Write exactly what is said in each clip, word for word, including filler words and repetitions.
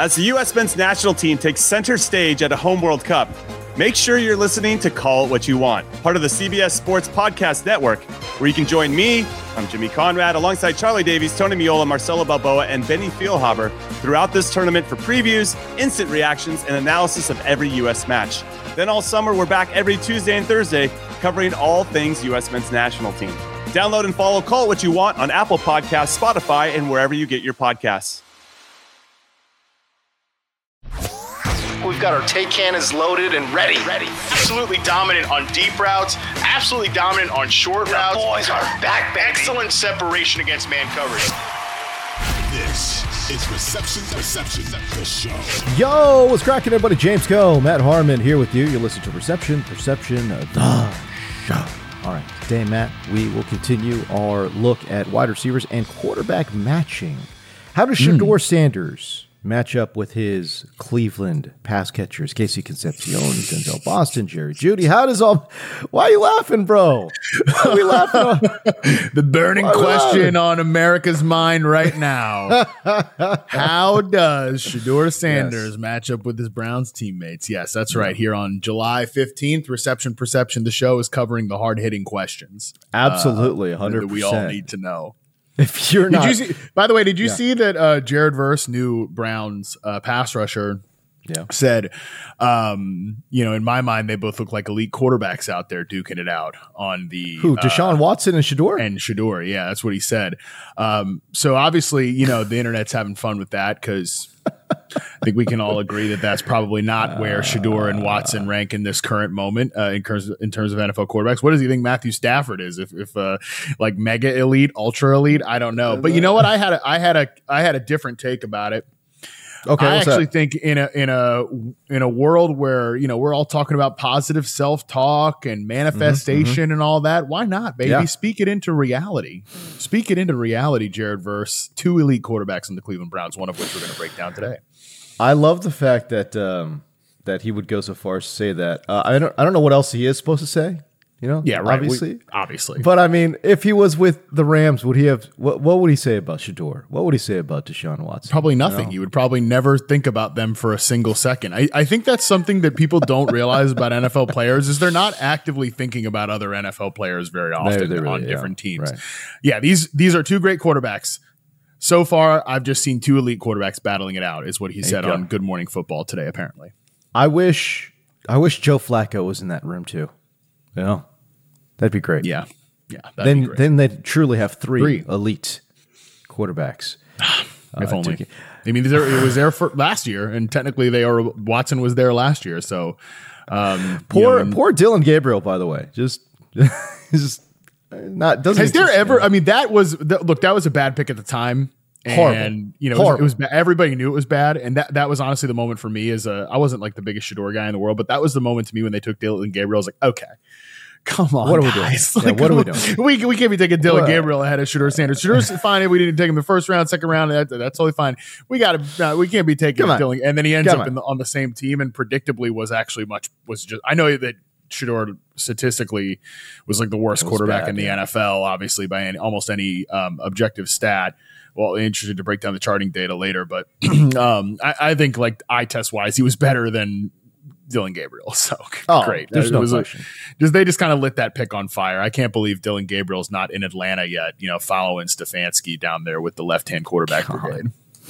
As the U S men's national team takes center stage at a home World Cup, make sure you're listening to Call It What You Want, part of the C B S Sports Podcast Network, where you can join me, I'm Jimmy Conrad, alongside Charlie Davies, Tony Miola, Marcelo Balboa, and Benny Feilhaber throughout this tournament for previews, instant reactions, and analysis of every U S match. Then all summer, we're back every Tuesday and Thursday covering all things U S men's national team. Download and follow Call It What You Want on Apple Podcasts, Spotify, and wherever you get your podcasts. We've got our take cannons loaded and ready. Ready. Absolutely dominant on deep routes. Absolutely dominant on short the routes. Boys are back, baby. Excellent separation against man coverage. This is Reception Perception, the show. Yo, what's cracking, everybody? James Coe, Matt Harmon here with you. You listen to Reception Perception, the show. All right, today, Matt, we will continue our look at wide receivers and quarterback matching. How does Shedeur mm. Sanders match up with his Cleveland pass catchers, Casey Concepcion, Denzel Boston, Jerry Jeudy? How does all... Why are you laughing, bro? Why are we laughing? The burning question on America's mind right now. How does Shedeur Sanders yes. match up with his Browns teammates? Yes, that's right. Here on July fifteenth, Reception Perception, the show is covering the hard-hitting questions. Absolutely, one hundred percent. That we all need to know. If you're did not, you see, by the way, did you yeah. see that uh, Jared Verse, new Browns uh, pass rusher, yeah. said, um, you know, in my mind, they both look like elite quarterbacks out there duking it out on the who Deshaun uh, Watson and Shedeur and Shedeur. Yeah, that's what he said. Um, so obviously, you know, the internet's having fun with that because I think we can all agree that that's probably not where Shedeur and Watson rank in this current moment uh, in terms in terms of N F L quarterbacks. What does he think Matthew Stafford is? If, if uh, like mega elite, ultra elite, I don't know. But you know what? I had a, I had a I had a different take about it. Okay, I actually that? think in a in a in a world where you know we're all talking about positive self talk and manifestation mm-hmm, and all that, why not, baby? Yeah. Speak it into reality. Speak it into reality. Jared Verse, two elite quarterbacks in the Cleveland Browns, one of which we're going to break down today. I love the fact that um, that he would go so far as to say that. Uh, I don't I don't know what else he is supposed to say. You know, yeah, right. Obviously, we, obviously. But I mean, if he was with the Rams, would he have? What, what would he say about Shedeur? What would he say about Deshaun Watson? Probably nothing. You know? He would probably never think about them for a single second. I, I think that's something that people don't realize about N F L players is they're not actively thinking about other N F L players very often they, they really, on different yeah, teams. Right. Yeah, these these are two great quarterbacks. So far, I've just seen two elite quarterbacks battling it out, is what he there said on Good Morning Football today, apparently. I wish I wish Joe Flacco was in that room too. You know? That'd be great. Yeah. Yeah. Then then they'd truly have three, three. elite quarterbacks. If uh, only. To, I mean, there, it was there for last year, and technically they are Watson was there last year. So um, poor you know, poor Dylan Gabriel, by the way. Just just not doesn't Has there exist, ever you know? I mean, that was the, look, that was a bad pick at the time. Horrible. And you know, it was, it was bad. Everybody knew it was bad, and that that was honestly the moment for me. As a, I wasn't like the biggest Shedeur guy in the world, but that was the moment to me when they took Dylan Gabriel. I was like, okay, come on, what are we guys. doing? Like, yeah, what are we doing? We we can't be taking Dylan what? Gabriel ahead of Shedeur Sanders. Shedur's fine if we didn't take him the first round, second round. That, that's totally fine. We got to. Uh, we can't be taking Dylan, and then he ends come up in the, on the same team, and predictably was actually much was just. I know that Shedeur statistically was like the worst quarterback bad, in the yeah. N F L, obviously by any, almost any um, objective stat. Well, interested to break down the charting data later, but um, I, I think like eye test wise, he was better than Dylan Gabriel. So oh, great. There's it no was question. A, just they just kind of lit that pick on fire. I can't believe Dylan Gabriel's not in Atlanta yet. You know, following Stefanski down there with the left-hand quarterback God. brigade.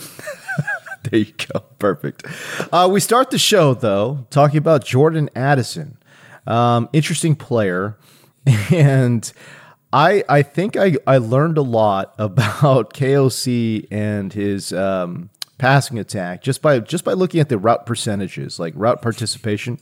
There you go. Perfect. Uh, we start the show though talking about Jordan Addison, um, interesting player, and. I, I think I, I learned a lot about K O C and his um, passing attack just by just by looking at the route percentages, like route participation.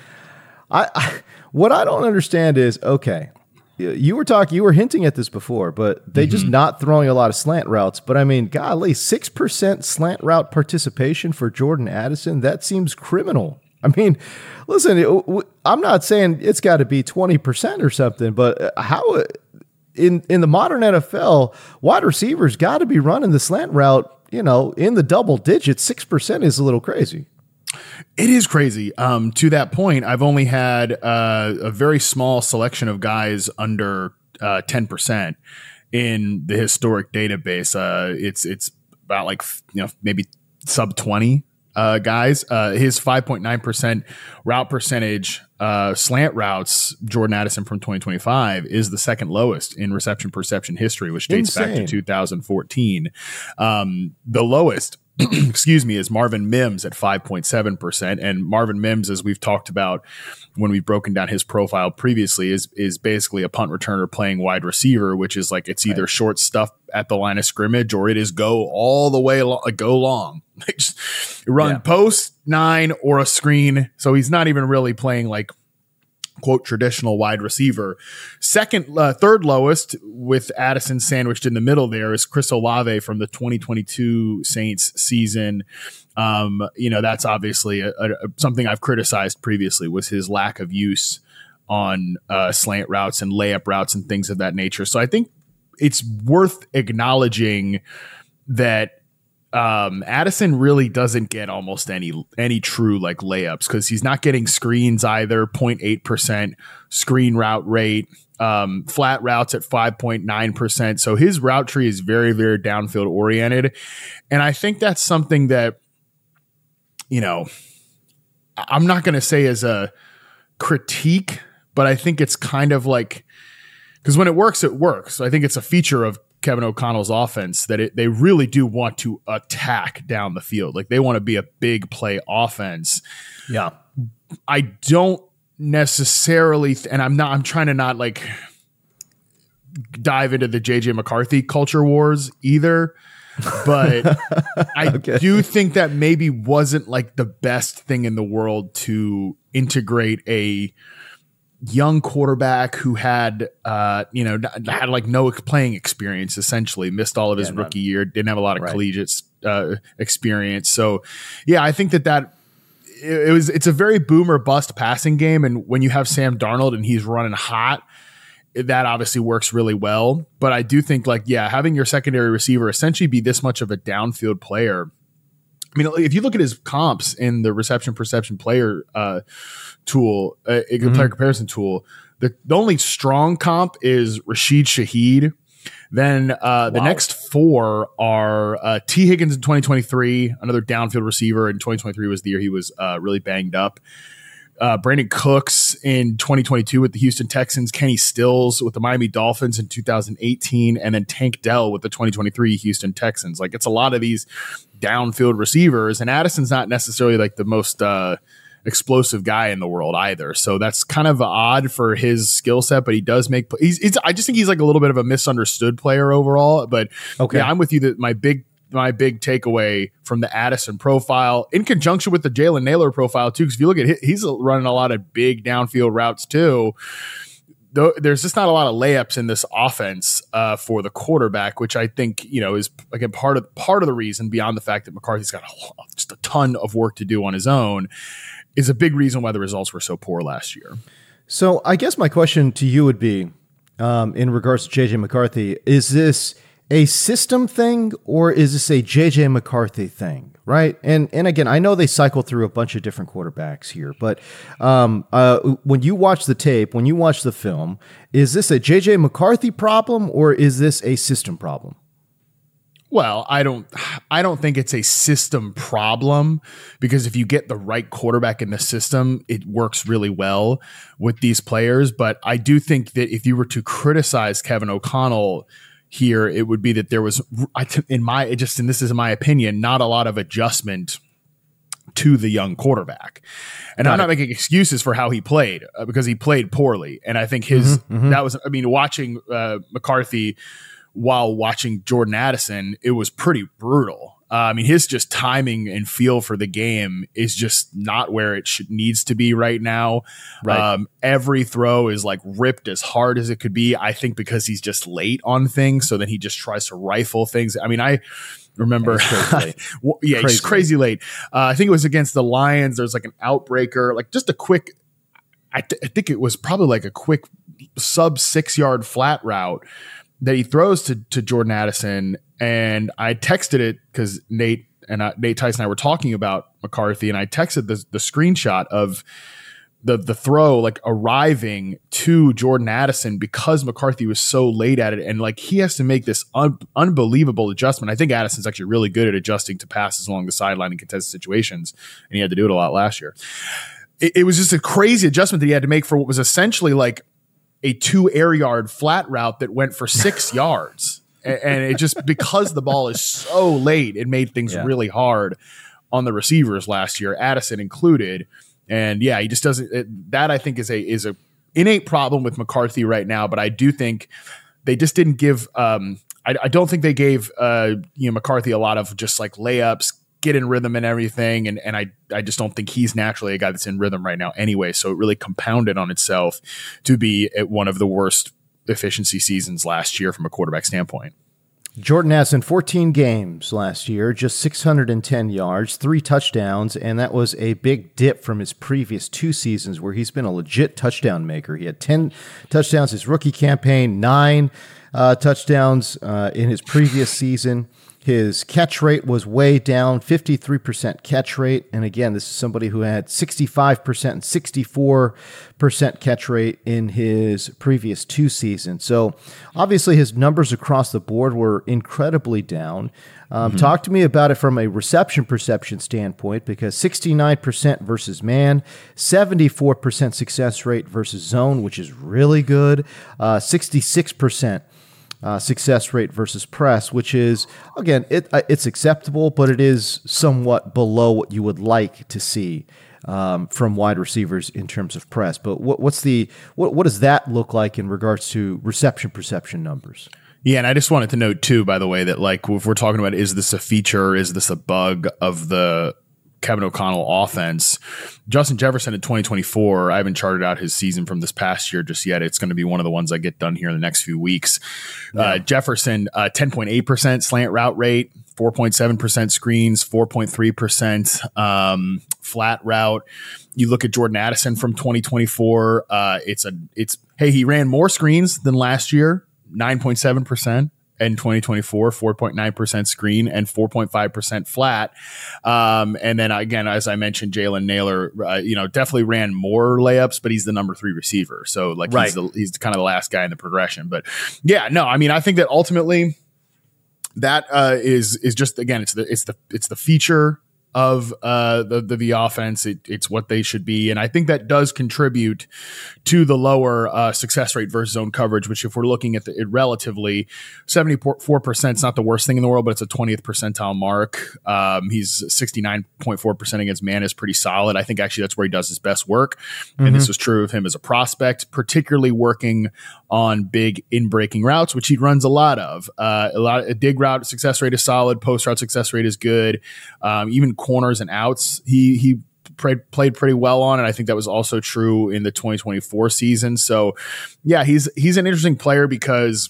I, I what I don't understand is okay, you were talking, you were hinting at this before, but they mm-hmm. just not throwing a lot of slant routes. But I mean, golly, six percent slant route participation for Jordan Addison, that seems criminal. I mean, listen, it, I'm not saying it's got to be twenty percent or something, but how in in the modern N F L, wide receivers got to be running the slant route, you know, in the double digits. six percent is a little crazy. It is crazy. Um, to that point, I've only had uh, a very small selection of guys under uh, ten percent in the historic database. Uh, it's it's about like, you know, maybe sub twenty uh, guys. Uh, his five point nine percent route percentage uh, slant routes, Jordan Addison from twenty twenty-five, is the second lowest in reception perception history, which dates Insane. back to two thousand fourteen. Um, the lowest, excuse me, is Marvin Mims at five point seven percent. And Marvin Mims, as we've talked about when we've broken down his profile previously, is is basically a punt returner playing wide receiver, which is like it's either right. short stuff at the line of scrimmage or it is go all the way lo- go long. Just run yeah. post, nine, or a screen. So he's not even really playing like quote traditional wide receiver. Second, uh, third lowest with Addison sandwiched in the middle there is Chris Olave from the twenty twenty-two Saints season. Um, you know, that's obviously a, a, something I've criticized previously was his lack of use on uh, slant routes and layup routes and things of that nature. So I think it's worth acknowledging that Um, Addison really doesn't get almost any any true like layups because he's not getting screens either. zero point eight percent screen route rate, um, flat routes at five point nine percent. So his route tree is very, very downfield oriented. And I think that's something that, you know, I'm not going to say as a critique, but I think it's kind of like, because when it works, it works. So I think it's a feature of Kevin O'Connell's offense that it, they really do want to attack down the field. Like they want to be a big play offense. Yeah. I don't necessarily, th- and I'm not, I'm trying to not like dive into the J J McCarthy culture wars either, but I okay. do think that maybe wasn't like the best thing in the world to integrate a young quarterback who had, uh, you know, had like no playing experience, essentially missed all of his yeah, rookie not, year, didn't have a lot of right. collegiate uh, experience. So, yeah, I think that that it, it was, it's a very boom or bust passing game. And when you have Sam Darnold and he's running hot, that obviously works really well. But I do think like, yeah, having your secondary receiver essentially be this much of a downfield player. I mean, if you look at his comps in the reception perception player uh, tool, uh, mm-hmm. player comparison tool, the, the only strong comp is Rashid Shaheed. Then uh, the wow. next four are uh, T. Higgins in twenty twenty-three, another downfield receiver. In twenty twenty-three was the year he was uh, really banged up. Uh, Brandon Cooks in twenty twenty-two with the Houston Texans, Kenny Stills with the Miami Dolphins in two thousand eighteen, and then Tank Dell with the twenty twenty-three Houston Texans. Like it's a lot of these downfield receivers, and Addison's not necessarily like the most uh, explosive guy in the world either. So that's kind of odd for his skill set, but he does make. He's, he's. I just think he's like a little bit of a misunderstood player overall. But okay, yeah, I'm with you that my big. My big takeaway from the Addison profile in conjunction with the Jalen Naylor profile too, because if you look at it, he's running a lot of big downfield routes too. Though there's just not a lot of layups in this offense uh, for the quarterback, which I think, you know, is again part of part of the reason beyond the fact that McCarthy's got a, just a ton of work to do on his own is a big reason why the results were so poor last year. So I guess my question to you would be um, in regards to J J McCarthy, is this a system thing or is this a J J McCarthy thing, right? And and again, I know they cycle through a bunch of different quarterbacks here, but um, uh, when you watch the tape, when you watch the film, is this a J J McCarthy problem or is this a system problem? Well, I don't I don't think it's a system problem because if you get the right quarterback in the system, it works really well with these players. But I do think that if you were to criticize Kevin O'Connell here, it would be that there was, in my, just, and this is my opinion, not a lot of adjustment to the young quarterback. And Got I'm it. not making excuses for how he played uh, because he played poorly. And I think his, mm-hmm, mm-hmm. that was, I mean, watching uh, McCarthy while watching Jordan Addison, it was pretty brutal. Uh, I mean, his just timing and feel for the game is just not where it should, needs to be right now. Right. Um, every throw is like ripped as hard as it could be. I think because he's just late on things. So then he just tries to rifle things. I mean, I remember, yeah, well, yeah crazy. He's crazy late. Uh, I think it was against the Lions. There's like an outbreaker, like just a quick, I, th- I think it was probably like a quick sub six yard flat route that he throws to, to Jordan Addison. And I texted it because Nate and I, Nate Tice and I were talking about McCarthy, and I texted the, the screenshot of the the throw like arriving to Jordan Addison because McCarthy was so late at it, and like he has to make this un- unbelievable adjustment. I think Addison's actually really good at adjusting to passes along the sideline in contested situations, and he had to do it a lot last year. It, it was just a crazy adjustment that he had to make for what was essentially like a two air yard flat route that went for six yards, and, and it just because the ball is so late, it made things yeah. really hard on the receivers last year, Addison included. And yeah, he just doesn't. It, that I think is a is a innate problem with McCarthy right now. But I do think they just didn't give. Um, I, I don't think they gave uh, you know McCarthy a lot of just like layups, get in rhythm and everything. And and I I just don't think he's naturally a guy that's in rhythm right now anyway. So it really compounded on itself to be at one of the worst efficiency seasons last year from a quarterback standpoint. Jordan Addison, fourteen games last year, just six hundred ten yards, three touchdowns, and that was a big dip from his previous two seasons where he's been a legit touchdown maker. He had ten touchdowns his rookie campaign, nine uh, touchdowns uh, in his previous season. His catch rate was way down, fifty-three percent catch rate. And again, this is somebody who had sixty-five percent and sixty-four percent catch rate in his previous two seasons. So obviously his numbers across the board were incredibly down. Um, mm-hmm. Talk to me about it from a reception perception standpoint, because sixty-nine percent versus man, seventy-four percent success rate versus zone, which is really good, uh, sixty-six percent Uh, success rate versus press, which is, again, it uh, it's acceptable, but it is somewhat below what you would like to see um, from wide receivers in terms of press. But what, what's the what what does that look like in regards to reception perception numbers? Yeah, and I just wanted to note too, by the way, that like if we're talking about is this a feature, is this a bug of the Kevin O'Connell offense, Justin Jefferson in twenty twenty-four, I haven't charted out his season from this past year just yet. It's going to be one of the ones I get done here in the next few weeks. Yeah. Uh, Jefferson, uh, ten point eight percent slant route rate, four point seven percent screens, four point three percent um, flat route. You look at Jordan Addison from twenty twenty-four, uh, it's a, it's, hey, he ran more screens than last year, nine point seven percent. In twenty twenty-four, four point nine percent screen and four point five percent flat. Um, and then again, as I mentioned, Jalen Nailor, uh, you know, definitely ran more layups, but he's the number three receiver. So like right. he's, the, he's kind of the last guy in the progression. But yeah, no, I mean, I think that ultimately that uh, is is just, again, it's the it's the it's the feature of uh, the, the the offense. It, it's what they should be, and I think that does contribute to the lower uh, success rate versus zone coverage. Which, if we're looking at the, it relatively, seventy-four percent is not the worst thing in the world, but it's a twentieth percentile mark. Um, he's sixty-nine point four percent against man is pretty solid. I think actually that's where he does his best work, mm-hmm. and this was true of him as a prospect, particularly working on big in breaking routes, which he runs a lot of. Uh, a lot a dig route success rate is solid, post route success rate is good, um, even corners and outs he he played played pretty well on, and I think that was also true in the twenty twenty-four season. So yeah, he's he's an interesting player because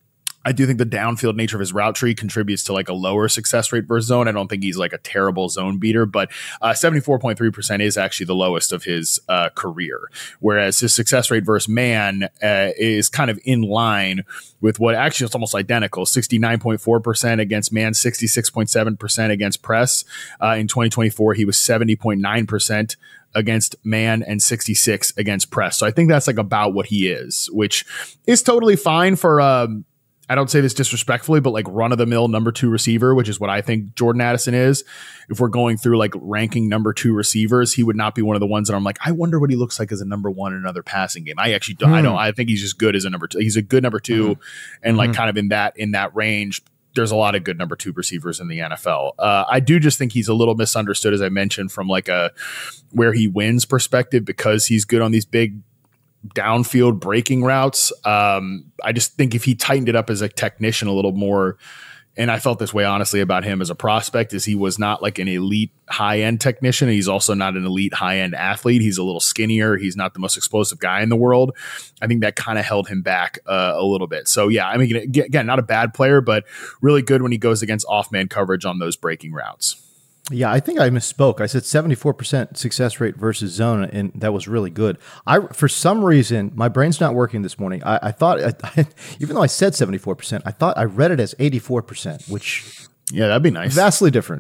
I do think the downfield nature of his route tree contributes to like a lower success rate versus zone. I don't think he's like a terrible zone beater, but uh, seventy-four point three percent is actually the lowest of his uh, career, whereas his success rate versus man uh, is kind of in line with what actually it's almost identical, sixty-nine point four percent against man, sixty-six point seven percent against press. Uh, in twenty twenty-four, he was seventy point nine percent against man and sixty-six against press. So I think that's like about what he is, which is totally fine for um, I don't say this disrespectfully, but like run of the mill number two receiver, which is what I think Jordan Addison is. If we're going through like ranking number two receivers, he would not be one of the ones that I'm like, I wonder what he looks like as a number one in another passing game. I actually don't, mm. I don't, I think he's just good as a number two. He's a good number two. Mm. And like mm. kind of in that, in that range, there's a lot of good number two receivers in the N F L. Uh, I do just think he's a little misunderstood, as I mentioned, from like a, where he wins perspective, because he's good on these big downfield breaking routes. Um, I just think if he tightened it up as a technician a little more, and I felt this way honestly about him as a prospect, is he was not like an elite high end technician. He's also not an elite high end athlete. He's a little skinnier. He's not the most explosive guy in the world. I think that kind of held him back uh, a little bit. So yeah, I mean, again, not a bad player, but really good when he goes against off man coverage on those breaking routes. Yeah, I think I misspoke. I said seventy-four percent success rate versus zone, and that was really good. I, for some reason, my brain's not working this morning. I, I thought, I, even though I said seventy-four percent, I thought I read it as eighty-four percent, which yeah, that'd be nice. Vastly different.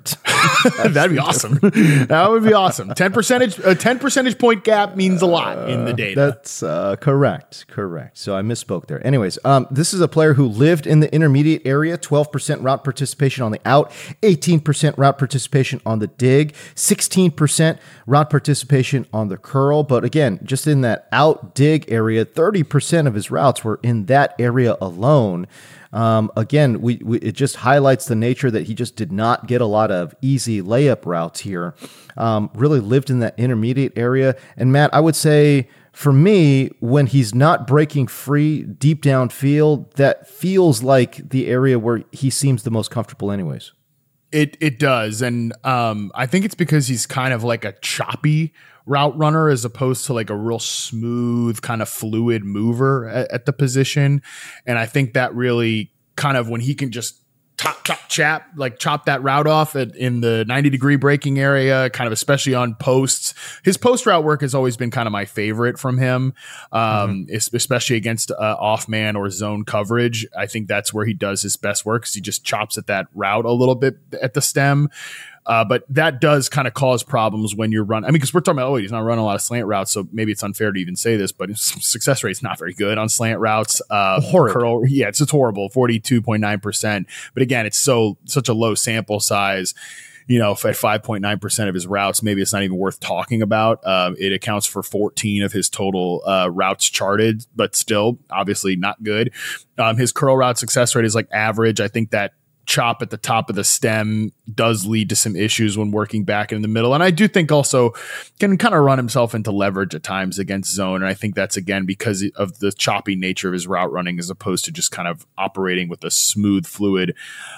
That'd be awesome. That would be awesome. ten percentage, a ten percentage point gap means a lot in the data. That's uh, correct. Correct. So I misspoke there. Anyways, um, this is a player who lived in the intermediate area, twelve percent route participation on the out, eighteen percent route participation on the dig, sixteen percent route participation on the curl. But again, just in that out dig area, thirty percent of his routes were in that area alone. Um, again, we, we it just highlights the nature that he just did not get a lot of easy layup routes here. Um, really lived in that intermediate area. And Matt, I would say for me, when he's not breaking free deep downfield, that feels like the area where he seems the most comfortable anyways. It it does. And um, I think it's because he's kind of like a choppy route runner as opposed to like a real smooth kind of fluid mover at, at the position. And I think that really kind of when he can just chop, chop, chop, like chop that route off at, in the ninety degree breaking area, kind of especially on posts. His post route work has always been kind of my favorite from him, um, mm-hmm. especially against uh, off man or zone coverage. I think that's where he does his best work because he just chops at that route a little bit at the stem. Uh, but that does kind of cause problems when you're running. I mean, because we're talking about, oh, he's not running a lot of slant routes, so maybe it's unfair to even say this, but his success rate's not very good on slant routes. Uh, Horrid. Curl, yeah, it's, it's horrible, forty-two point nine percent. But again, it's so such a low sample size. You know, at five point nine percent of his routes, maybe it's not even worth talking about. Uh, it accounts for fourteen of his total uh, routes charted, but still, obviously not good. Um, his curl route success rate is like average. I think that chop at the top of the stem does lead to some issues when working back in the middle. And I do think also can kind of run himself into leverage at times against zone. And I think that's, again, because of the choppy nature of his route running as opposed to just kind of operating with a smooth, fluid,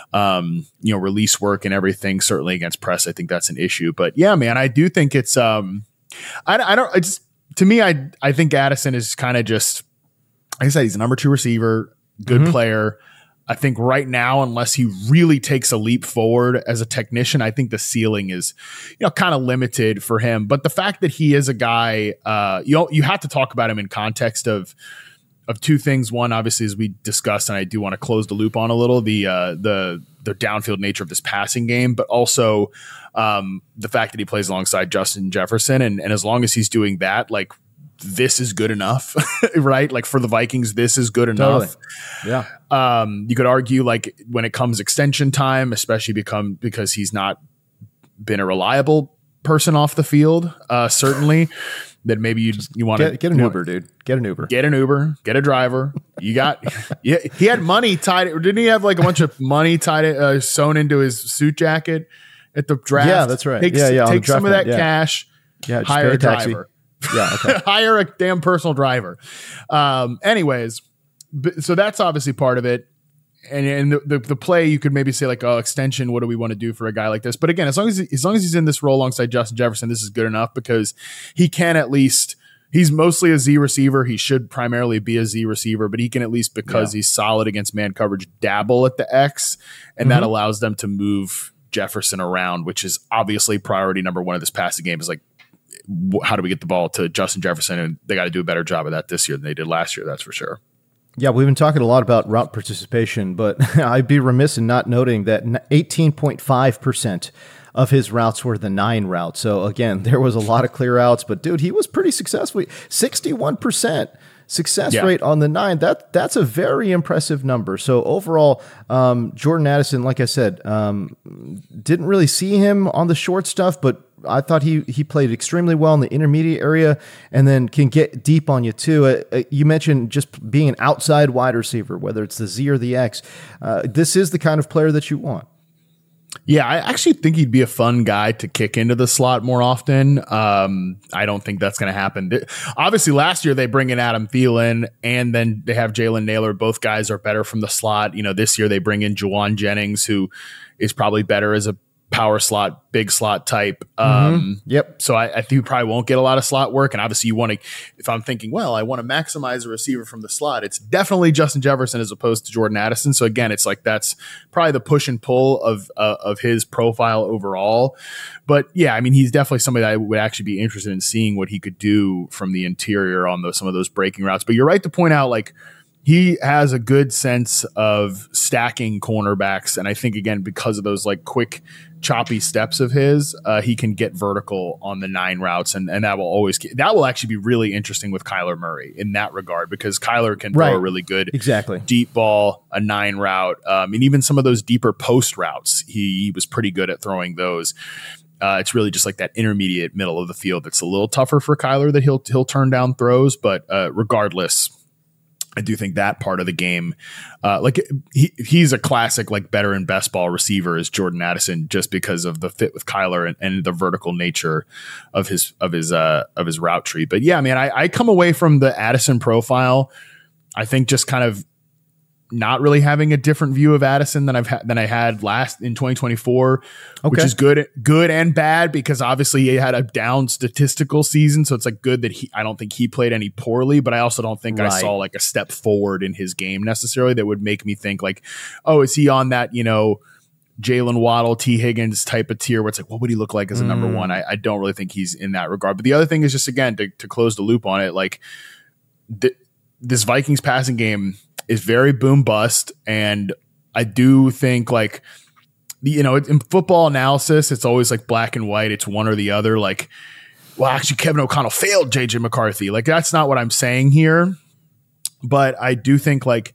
um, you know, release work and everything. Certainly against press, I think that's an issue. But yeah, man, I do think it's, um, I, I don't, it's, to me, I, I think Addison is kind of just, like I said, he's a number two receiver, good mm-hmm. player. I think right now, unless he really takes a leap forward as a technician, I think the ceiling is, you know, kind of limited for him. But the fact that he is a guy, uh, you know, you have to talk about him in context of of two things. One, obviously, as we discussed, and I do want to close the loop on a little, the uh, the the downfield nature of this passing game, but also um, the fact that he plays alongside Justin Jefferson, and and as long as he's doing that, like, this is good enough, right? Like for the Vikings, this is good enough. Totally. Yeah. Um, you could argue like when it comes extension time, especially become because he's not been a reliable person off the field, uh, certainly that maybe you you want to get, get an Uber, dude. Get an Uber. Get an Uber. Get a driver. You got. Yeah, he had money tied. Didn't he have like a bunch of money tied uh, sewn into his suit jacket at the draft? Yeah, that's right. Take, yeah, yeah. Take some of that yeah. cash. Yeah, hire a taxi. driver. Yeah, okay. Hire a damn personal driver. Um, anyways, b- so that's obviously part of it. And, and the, the the play, you could maybe say like, oh, extension. What do we want to do for a guy like this? But again, as long as he, as long as he's in this role alongside Justin Jefferson, this is good enough because he can at least. He's mostly a Z receiver. He should primarily be a Z receiver, but he can at least because yeah. he's solid against man coverage, dabble at the X, and mm-hmm. that allows them to move Jefferson around, which is obviously priority number one of this passing game. Is like, how do we get the ball to Justin Jefferson? And they got to do a better job of that this year than they did last year. That's for sure. Yeah, we've been talking a lot about route participation, but I'd be remiss in not noting that eighteen point five percent of his routes were the nine route. So again, there was a lot of clear outs, but dude, he was pretty successful. sixty-one percent success yeah. rate on the nine. That that's a very impressive number. So overall, um, Jordan Addison, like I said, um, didn't really see him on the short stuff, but I thought he he played extremely well in the intermediate area and then can get deep on you too. Uh, you mentioned just being an outside wide receiver, whether it's the Z or the X. Uh, this is the kind of player that you want. Yeah, I actually think he'd be a fun guy to kick into the slot more often. Um, I don't think that's going to happen. Obviously, last year they bring in Adam Thielen and then they have Jalen Naylor. Both guys are better from the slot. You know, this year they bring in Juwan Jennings, who is probably better as a power slot, big slot type. Um, mm-hmm. Yep. So I, I think you probably won't get a lot of slot work. And obviously you want to, if I'm thinking, well, I want to maximize a receiver from the slot, it's definitely Justin Jefferson as opposed to Jordan Addison. So again, it's like, that's probably the push and pull of, uh, of his profile overall. But yeah, I mean, he's definitely somebody that I would actually be interested in seeing what he could do from the interior on those, some of those breaking routes. But you're right to point out, like, he has a good sense of stacking cornerbacks. And I think, again, because of those like quick, choppy steps of his, uh, he can get vertical on the nine routes. And, and that will always, that will actually be really interesting with Kyler Murray in that regard, because Kyler can right. throw a really good exactly. deep ball, a nine route. Um, and even some of those deeper post routes, he, he was pretty good at throwing those. Uh, it's really just like that intermediate middle of the field that's a little tougher for Kyler that he'll, he'll turn down throws. But uh, regardless, I do think that part of the game, uh, like he, he's a classic, like better and best ball receiver is Jordan Addison, just because of the fit with Kyler and, and the vertical nature of his, of his, uh, of his route tree. But yeah, man, I, I come away from the Addison profile, I think just kind of not really having a different view of Addison than I've had than I had last in twenty twenty-four, okay. which is good, good and bad, because obviously he had a down statistical season. So it's like good that he, I don't think he played any poorly, but I also don't think right. I saw like a step forward in his game necessarily that would make me think like, oh, is he on that, you know, Jalen Waddle, T Higgins type of tier where it's like, what would he look like as a mm. number one? I, I don't really think he's in that regard. But the other thing is just, again, to, to close the loop on it, like th- this Vikings passing game is very boom bust. And I do think like, you know, in football analysis, it's always like black and white. It's one or the other. Like, well, actually Kevin O'Connell failed J J McCarthy. Like, that's not what I'm saying here. But I do think like,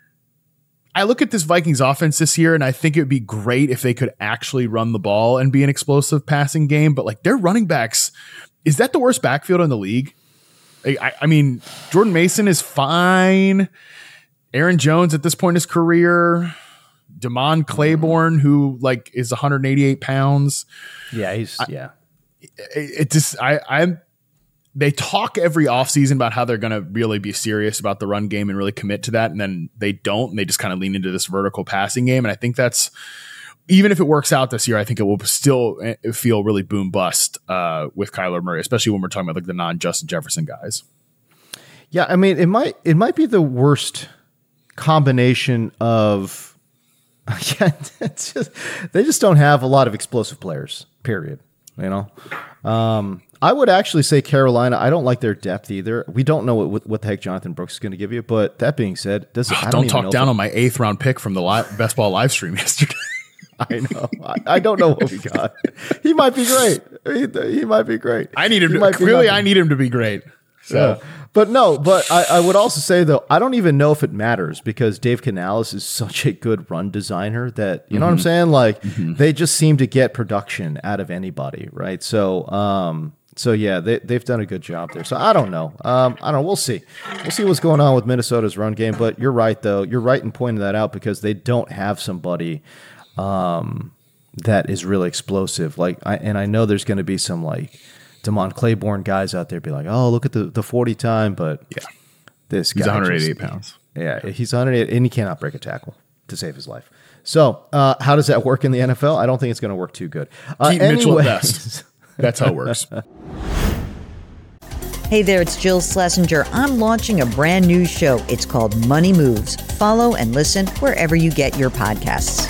I look at this Vikings offense this year and I think it would be great if they could actually run the ball and be an explosive passing game. But like their running backs, is that the worst backfield in the league? I, I mean, Jordan Mason is fine. Aaron Jones at this point in his career, Damon Claiborne, who like is one hundred eighty-eight pounds. Yeah, he's I, yeah. It, it just I I'm they talk every offseason about how they're going to really be serious about the run game and really commit to that, and then they don't, and they just kind of lean into this vertical passing game. And I think that's, even if it works out this year, I think it will still feel really boom bust uh, with Kyler Murray, especially when we're talking about like the non-Justin Jefferson guys. Yeah, I mean, it might it might be the worst combination of yeah, it's just, they just don't have a lot of explosive players, period. You know, um, I would actually say Carolina, I don't like their depth either. We don't know what what the heck Jonathan Brooks is going to give you, but that being said, does oh, I don't, don't talk down on my eighth round pick from the live, best ball live stream yesterday. I know. I, I don't know what we got. He might be great. He, he might be great. I need him he to, clearly I need him to be great. So, yeah. But no, but I, I would also say though, I don't even know if it matters because Dave Canales is such a good run designer that, you know mm-hmm. what I'm saying? Like mm-hmm. they just seem to get production out of anybody. Right. So, um, so yeah, they, they've done a good job there. So I don't know. Um, I don't know. We'll see. We'll see what's going on with Minnesota's run game, but you're right though. You're right in pointing that out because they don't have somebody, um, that is really explosive. Like, I, and I know there's going to be some like, Damon Claiborne guys out there be like, oh, look at the, the forty time, but yeah, this guy he's one hundred eighty-eight just, pounds. Yeah, he's one hundred eighty, and he cannot break a tackle to save his life. So, uh, how does that work in the N F L? I don't think it's going to work too good. Uh, Keep Mitchell at best. That's how it works. Hey there, it's Jill Schlesinger. I'm launching a brand new show. It's called Money Moves. Follow and listen wherever you get your podcasts.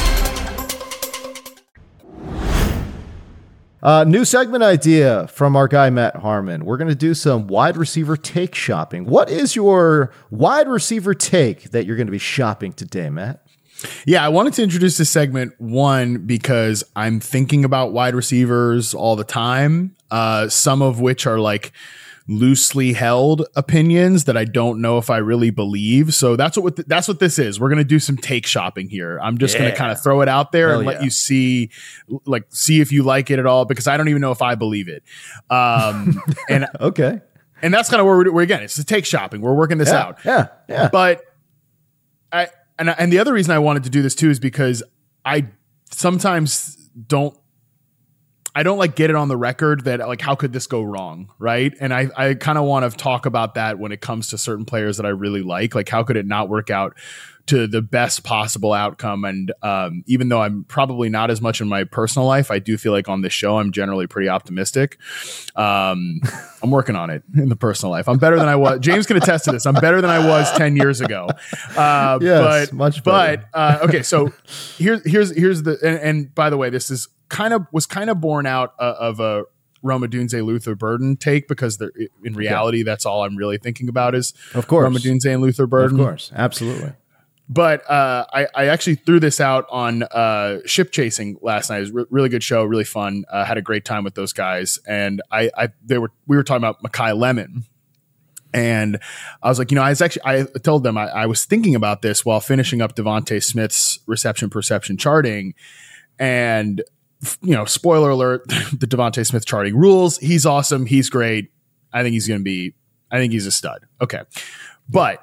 Uh, new segment idea from our guy, Matt Harmon. We're going to do some wide receiver take shopping. What is your wide receiver take that you're going to be shopping today, Matt? Yeah, I wanted to introduce this segment, one, because I'm thinking about wide receivers all the time, uh, some of which are like loosely held opinions that I don't know if I really believe. So that's what th- that's what this is. We're going to do some take shopping here. I'm just yeah. going to kind of throw it out there Hell and yeah. let you see, like, see if you like it at all, because I don't even know if I believe it. Um, and okay. And that's kind of where we're, we're, again, it's the take shopping. We're working this yeah, out. Yeah. Yeah. But I, and, and the other reason I wanted to do this too is because I sometimes don't, I don't like get it on the record that like, how could this go wrong? Right. And I, I kind of want to talk about that when it comes to certain players that I really like, like how could it not work out to the best possible outcome? And um, even though I'm probably not as much in my personal life, I do feel like on this show, I'm generally pretty optimistic. Um, I'm working on it in the personal life. I'm better than I was. James can attest to this. I'm better than I was ten years ago. Uh, yes, but, much better. But uh, okay. So here's, here's, here's the, and, and by the way, this is kind of was kind of born out uh, of a Rome Odunze, Luther Burden take because they're, in reality, okay. that's all I'm really thinking about is of course Rome Odunze and Luther Burden. Of course, absolutely. But uh, I, I actually threw this out on uh, Ship Chasing last night. It was a re- really good show, really fun. Uh, had a great time with those guys, and I, I they were we were talking about Makai Lemon, and I was like, you know, I was actually I told them I, I was thinking about this while finishing up Devontae Smith's reception perception charting, and you know, spoiler alert, the Devontae Smith charting rules. He's awesome. He's great. I think he's going to be. I think he's a stud. Okay, but.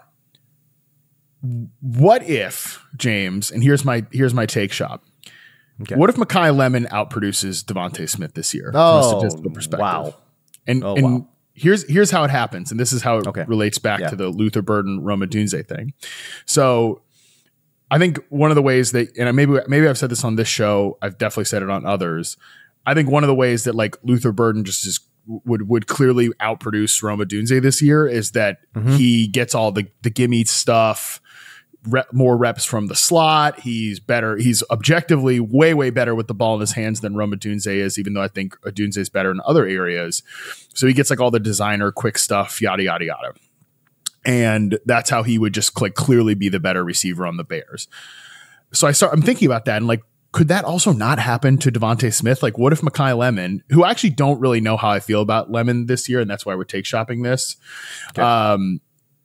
What if, James, and here's my here's my take shop. Okay. What if Makai Lemon outproduces Devontae Smith this year oh, from a statistical perspective? Wow. And, oh, and wow. here's here's how it happens, and this is how it okay. relates back yeah. to the Luther Burden Rome Odunze thing. So I think one of the ways that, and maybe maybe I've said this on this show, I've definitely said it on others. I think one of the ways that like Luther Burden just is would would clearly outproduce Rome Odunze this year is that mm-hmm. he gets all the the gimme stuff. Rep, more reps from the slot. He's better. He's objectively way, way better with the ball in his hands than Rome Odunze is, even though I think Odunze is better in other areas. So he gets like all the designer quick stuff, yada, yada, yada. And that's how he would just like clearly be the better receiver on the Bears. So I start, I'm thinking about that and like, could that also not happen to Devontae Smith? Like, what if Makai Lemon, who I actually don't really know how I feel about Lemon this year, and that's why we're take shopping this. Okay. Um,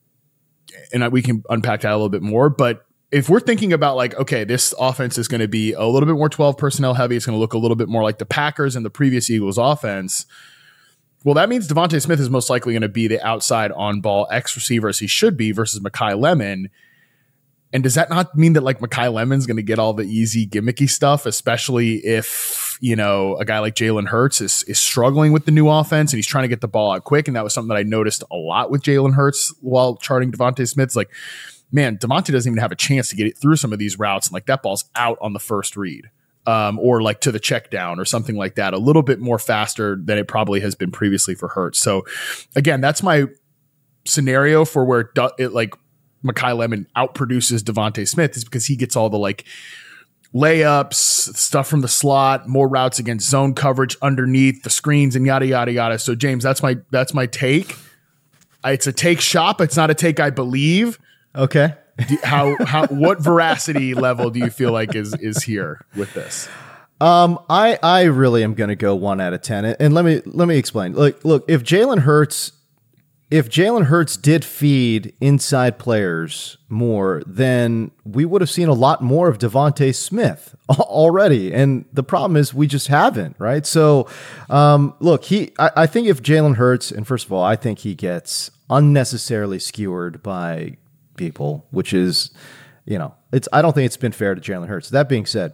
and we can unpack that a little bit more. But if we're thinking about like, okay, this offense is going to be a little bit more twelve personnel heavy. It's going to look a little bit more like the Packers and the previous Eagles offense. Well, that means Devontae Smith is most likely going to be the outside on ball X receiver as he should be versus Makai Lemon. And does that not mean that like Makai Lemon's going to get all the easy gimmicky stuff, especially if, you know, a guy like Jalen Hurts is, is struggling with the new offense and he's trying to get the ball out quick. And that was something that I noticed a lot with Jalen Hurts while charting Devontae Smith's like, man, Devontae doesn't even have a chance to get it through some of these routes. And like that ball's out on the first read um, or like to the check down or something like that, a little bit more faster than it probably has been previously for Hurts. So again, that's my scenario for where it like, Makai Lemon outproduces Devontae Smith is because he gets all the like layups, stuff from the slot, more routes against zone coverage underneath the screens and yada, yada, yada. So James, that's my, that's my take. It's a take shop. It's not a take I believe. Okay. How, how, what veracity level do you feel like is, is here with this? Um, I, I really am going to go one out of ten. And let me, let me explain. Look, look, if Jalen Hurts If Jalen Hurts did feed inside players more, then we would have seen a lot more of Devontae Smith already. And the problem is we just haven't, right? So, um, look, he. I, I think if Jalen Hurts, and first of all, I think he gets unnecessarily skewered by people, which is, you know, it's. I don't think it's been fair to Jalen Hurts. That being said,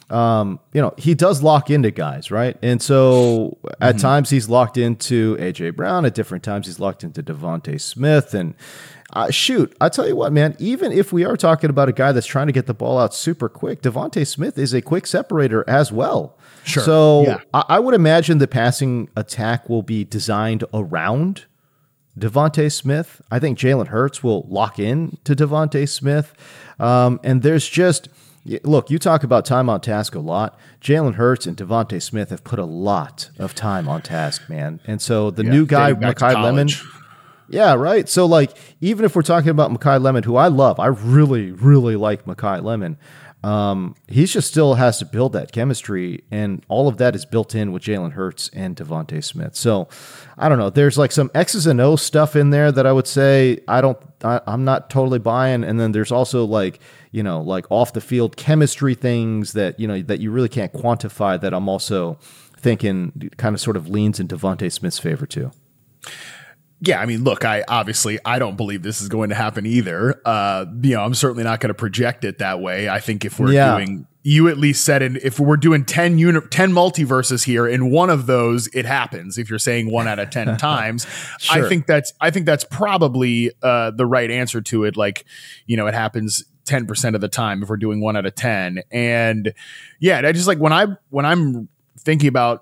Um, you know, he does lock into guys, right? And so at mm-hmm. times he's locked into A J Brown. At different times he's locked into Devontae Smith. And uh, shoot, I tell you what, man, even if we are talking about a guy that's trying to get the ball out super quick, Devontae Smith is a quick separator as well. Sure. So yeah. I, I would imagine the passing attack will be designed around Devontae Smith. I think Jalen Hurts will lock in to Devontae Smith. Um, and there's just... Look, you talk about time on task a lot. Jalen Hurts and Devontae Smith have put a lot of time on task, man. And so the yeah, new guy, Makai Lemon, yeah, right. So like, even if we're talking about Makai Lemon, who I love, I really, really like Makai Lemon. Um, he just still has to build that chemistry, and all of that is built in with Jalen Hurts and Devontae Smith. So I don't know. There's like some X's and O's stuff in there that I would say I don't. I, I'm not totally buying. And then there's also like, you know, like off the field chemistry things that, you know, that you really can't quantify that I'm also thinking kind of sort of leans in Devontae Smith's favor too. Yeah, I mean, look, I obviously I don't believe this is going to happen either. Uh, you know, I'm certainly not going to project it that way. I think if we're yeah. doing, you at least said, in, if we're doing ten uni- ten multiverses here, in one of those it happens. If you're saying one out of ten times, sure. I think that's I think that's probably uh, the right answer to it. Like, you know, it happens ten percent of the time if we're doing one out of ten. And yeah, I just like when I when I'm thinking about.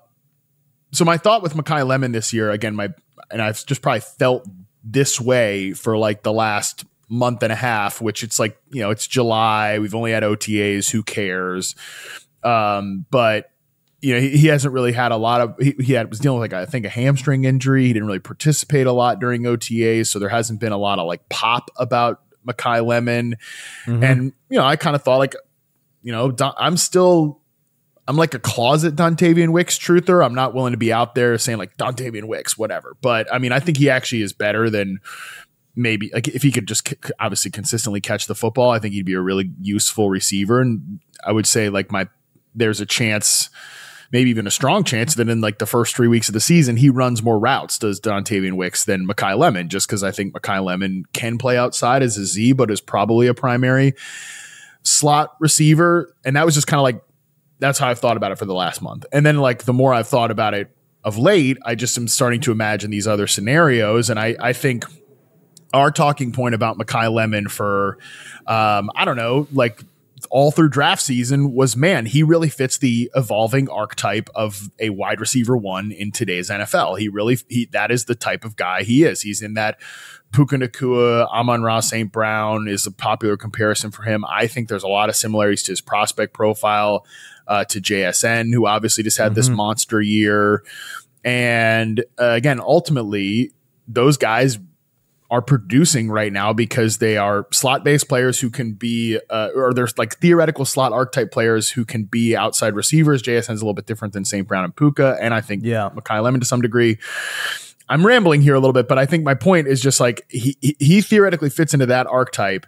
So my thought with Makai Lemon this year, again, my and I've just probably felt this way for like the last month and a half, which it's like, you know, it's July. We've only had O T As. Who cares? Um, but you know, he, he hasn't really had a lot of, he, he had, was dealing with like, I think a hamstring injury. He didn't really participate a lot during O T As. So there hasn't been a lot of like pop about Makai Lemon. Mm-hmm. And, you know, I kind of thought like, you know, Don, I'm still, I'm like a closet Dontavian Wicks truther. I'm not willing to be out there saying like Dontavian Wicks, whatever. But I mean, I think he actually is better than maybe like if he could just c- obviously consistently catch the football, I think he'd be a really useful receiver. And I would say like my, there's a chance, maybe even a strong chance that in like the first three weeks of the season, he runs more routes, does Dontavian Wicks, than Makai Lemon, just because I think Makai Lemon can play outside as a Z, but is probably a primary slot receiver. And that was just kind of like, that's how I've thought about it for the last month. And then like the more I've thought about it of late, I just am starting to imagine these other scenarios. And I, I think our talking point about Makai Lemon for, um, I don't know, like all through draft season was, man, he really fits the evolving archetype of a wide receiver one in today's N F L. He really, he, that is the type of guy he is. He's in that Puka Nacua, Amon-Ra Saint Brown is a popular comparison for him. I think there's a lot of similarities to his prospect profile, uh, to J S N, who obviously just had mm-hmm. this monster year. And uh, again, ultimately, those guys are producing right now because they are slot-based players who can be, uh, or there's like theoretical slot archetype players who can be outside receivers. J S N is a little bit different than Saint Brown and Puka, and I think yeah. Makai Lemon to some degree. I'm rambling here a little bit, but I think my point is just like he he, he theoretically fits into that archetype.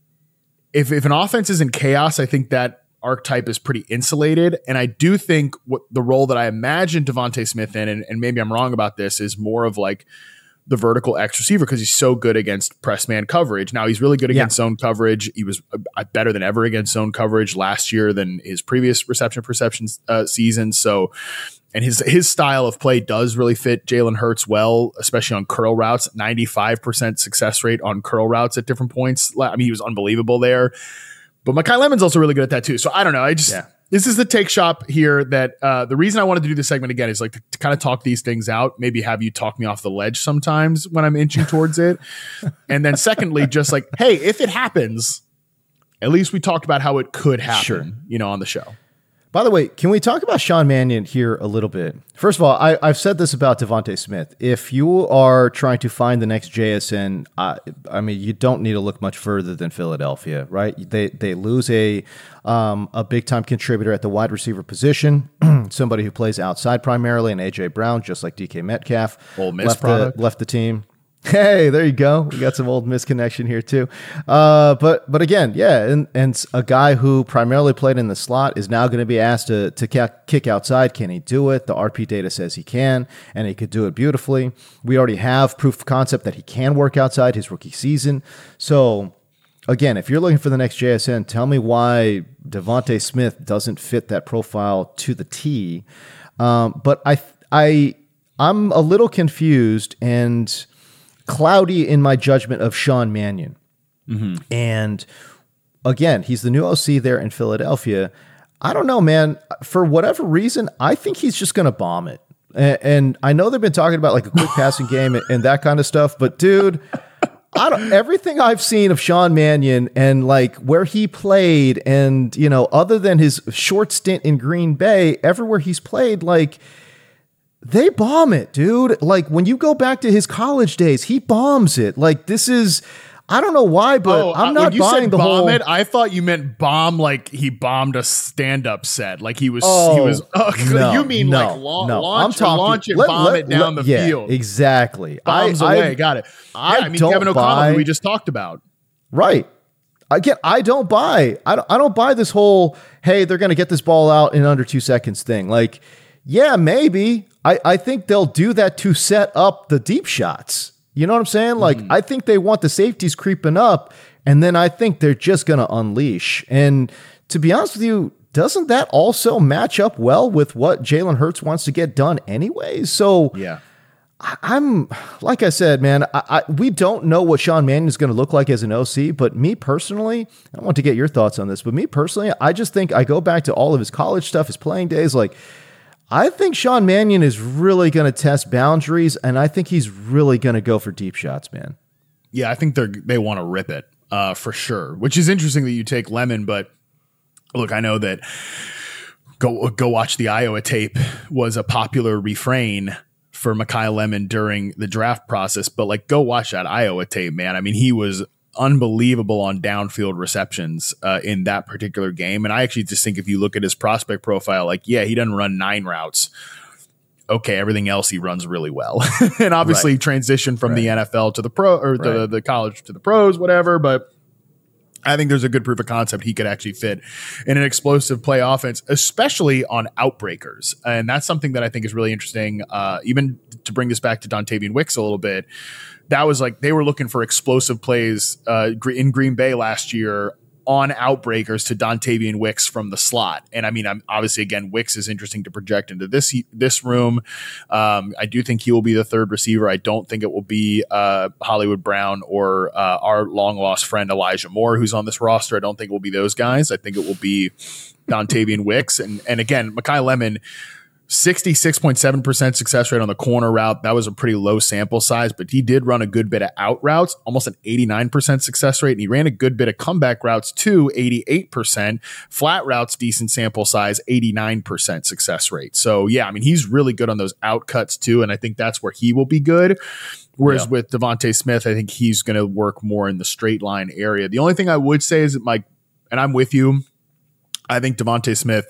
If if an offense is in chaos, I think that archetype is pretty insulated. And I do think what the role that I imagine Devontae Smith in, and, and maybe I'm wrong about this, is more of like the vertical X receiver because he's so good against press man coverage. Now he's really good against yeah. zone coverage. He was uh, better than ever against zone coverage last year than his previous reception perception uh, season. So, and his his style of play does really fit Jalen Hurts well, especially on curl routes. ninety-five percent success rate on curl routes at different points. I mean, he was unbelievable there. But Makai Lemon's also really good at that too. So I don't know. I just yeah. This is the take shop here that uh, the reason I wanted to do this segment again is like to, to kind of talk these things out, maybe have you talk me off the ledge sometimes when I'm inching towards it. And then secondly, just like, hey, if it happens, at least we talked about how it could happen, sure. you know, on the show. By the way, can we talk about Sean Mannion here a little bit? First of all, I, I've said this about Devontae Smith. If you are trying to find the next J S N, I, I mean, you don't need to look much further than Philadelphia, right? They they lose a um, a big time contributor at the wide receiver position, somebody who plays outside primarily, and A J Brown, just like D K Metcalf, Ole Miss left product. the, left the team. Hey, there you go. We got some old misconnection here too. Uh, but but again, yeah, and, and a guy who primarily played in the slot is now going to be asked to to kick outside. Can he do it? The R P data says he can, and he could do it beautifully. We already have proof of concept that he can work outside his rookie season. So again, if you're looking for the next J S N, tell me why Devontae Smith doesn't fit that profile to the T. Um, but I I I'm a little confused and cloudy in my judgment of Sean Mannion. Mm-hmm. And again, he's the new O C there in Philadelphia. I don't know, man. For whatever reason, I think he's just going to bomb it. And, and I know they've been talking about like a quick passing game and, and that kind of stuff, but dude, I don't, everything I've seen of Sean Mannion and like where he played and, you know, other than his short stint in Green Bay, everywhere he's played, like, they bomb it, dude. Like when you go back to his college days, he bombs it. Like this is, I don't know why, but oh, I'm not when you buying said the bomb whole. It, I thought you meant bomb, like he bombed a stand-up set, like he was. Oh, he was. Oh, no, you mean no, like la- no. launch, I'm talking, launch it, let, bomb let, it down let, the yeah, field, exactly. Bombs I, away. I, Got it. I, yeah, I mean don't Kevin O'Connell, buy, who we just talked about, right? Again, I don't buy. I don't. I don't buy this whole. Hey, they're going to get this ball out in under two seconds thing. Like, yeah, maybe. I, I think they'll do that to set up the deep shots. You know what I'm saying? Like, mm. I think they want the safeties creeping up, and then I think they're just going to unleash. And to be honest with you, doesn't that also match up well with what Jalen Hurts wants to get done anyways? So yeah, I, I'm, like I said, man, I, I, we don't know what Sean Mannion is going to look like as an O C, but me personally, I want to get your thoughts on this, but me personally, I just think I go back to all of his college stuff, his playing days, like, I think Sean Mannion is really going to test boundaries, and I think he's really going to go for deep shots, man. Yeah, I think they're they want to rip it uh, for sure, which is interesting that you take Lemon, but look, I know that go go watch the Iowa tape was a popular refrain for Makai Lemon during the draft process. But like, go watch that Iowa tape, man. I mean, he was unbelievable on downfield receptions uh, in that particular game. And I actually just think if you look at his prospect profile, like, yeah, he doesn't run nine routes. Okay, everything else he runs really well. And obviously right. transition from right. the N F L to the pro or right. the, the college to the pros, whatever. But I think there's a good proof of concept he could actually fit in an explosive play offense, especially on outbreakers. And that's something that I think is really interesting. Uh, even to bring this back to Dontavian Wicks a little bit, that was like they were looking for explosive plays uh, in Green Bay last year on outbreakers to Dontavian Wicks from the slot. And I mean, I'm obviously, again, Wicks is interesting to project into this this room. Um, I do think he will be the third receiver. I don't think it will be uh, Hollywood Brown or uh, our long-lost friend Elijah Moore, who's on this roster. I don't think it will be those guys. I think it will be Dontavian Wicks. And, and again, Makai Lemon, sixty-six point seven percent success rate on the corner route. That was a pretty low sample size, but he did run a good bit of out routes, almost an eighty-nine percent success rate. And he ran a good bit of comeback routes too, eighty-eight percent. Flat routes, decent sample size, eighty-nine percent success rate. So yeah, I mean, he's really good on those out cuts too. And I think that's where he will be good. Whereas yeah. with Devontae Smith, I think he's going to work more in the straight line area. The only thing I would say is that Mike, and I'm with you, I think Devontae Smith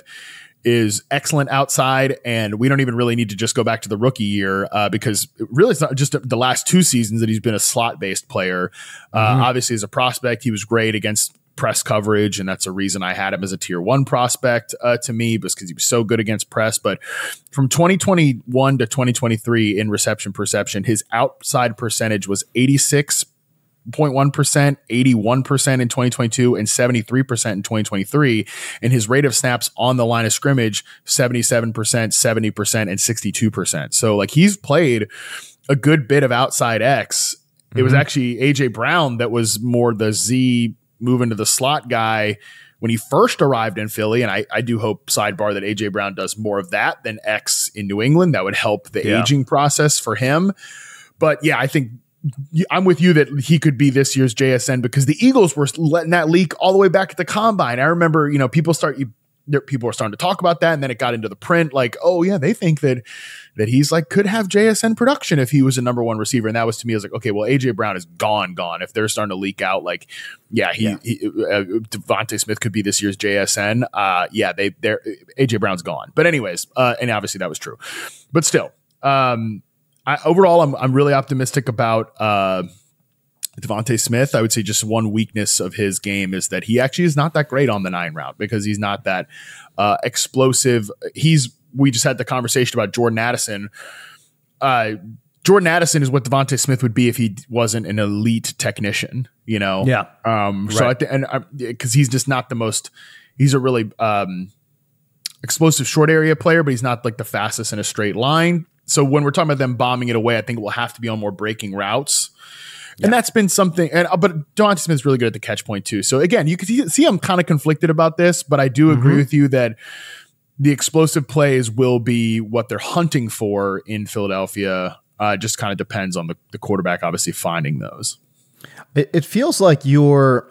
is excellent outside, and we don't even really need to just go back to the rookie year uh, because really it's not just the last two seasons that he's been a slot-based player. Uh, mm-hmm. Obviously, as a prospect, he was great against press coverage, and that's a reason I had him as a tier one prospect uh, to me, because he was so good against press. But from twenty twenty-one to twenty twenty-three in reception perception, his outside percentage was eighty-six zero point one percent, eighty-one percent in twenty twenty-two, and seventy-three percent in twenty twenty-three. And his rate of snaps on the line of scrimmage, seventy-seven percent, seventy percent, and sixty-two percent. So like he's played a good bit of outside X. Mm-hmm. It was actually A J Brown that was more the Z move into the slot guy when he first arrived in Philly. And I, I do hope, sidebar, that A J Brown does more of that than X in New England. That would help the yeah. aging process for him. But yeah, I think I'm with you that he could be this year's J S N because the Eagles were letting that leak all the way back at the combine. I remember, you know, people start, you, people are starting to talk about that. And then it got into the print like, oh yeah, they think that, that he's like, could have J S N production if he was a number one receiver. And that was, to me, I was like, okay, well, A J Brown is gone, gone. If they're starting to leak out, like, yeah, he, yeah. he uh, Devontae Smith could be this year's J S N. Uh, yeah, they, they're A J Brown's gone. But anyways, uh, and obviously that was true, but still, um, I, overall, I'm I'm really optimistic about uh, Devontae Smith. I would say just one weakness of his game is that he actually is not that great on the nine route because he's not that uh, explosive. He's we just had the conversation about Jordan Addison. Uh, Jordan Addison is what Devontae Smith would be if he wasn't an elite technician, you know? Yeah. Um, so right. I th- and because he's just not the most. He's a really um, explosive short area player, but he's not like the fastest in a straight line. So when we're talking about them bombing it away, I think it will have to be on more breaking routes. Yeah. And that's been something. And but Devontae Smith's really good at the catch point too. So again, you can see I'm kind of conflicted about this, but I do agree mm-hmm. with you that the explosive plays will be what they're hunting for in Philadelphia. Uh, it just kind of depends on the, the quarterback, obviously, finding those. It, it feels like you're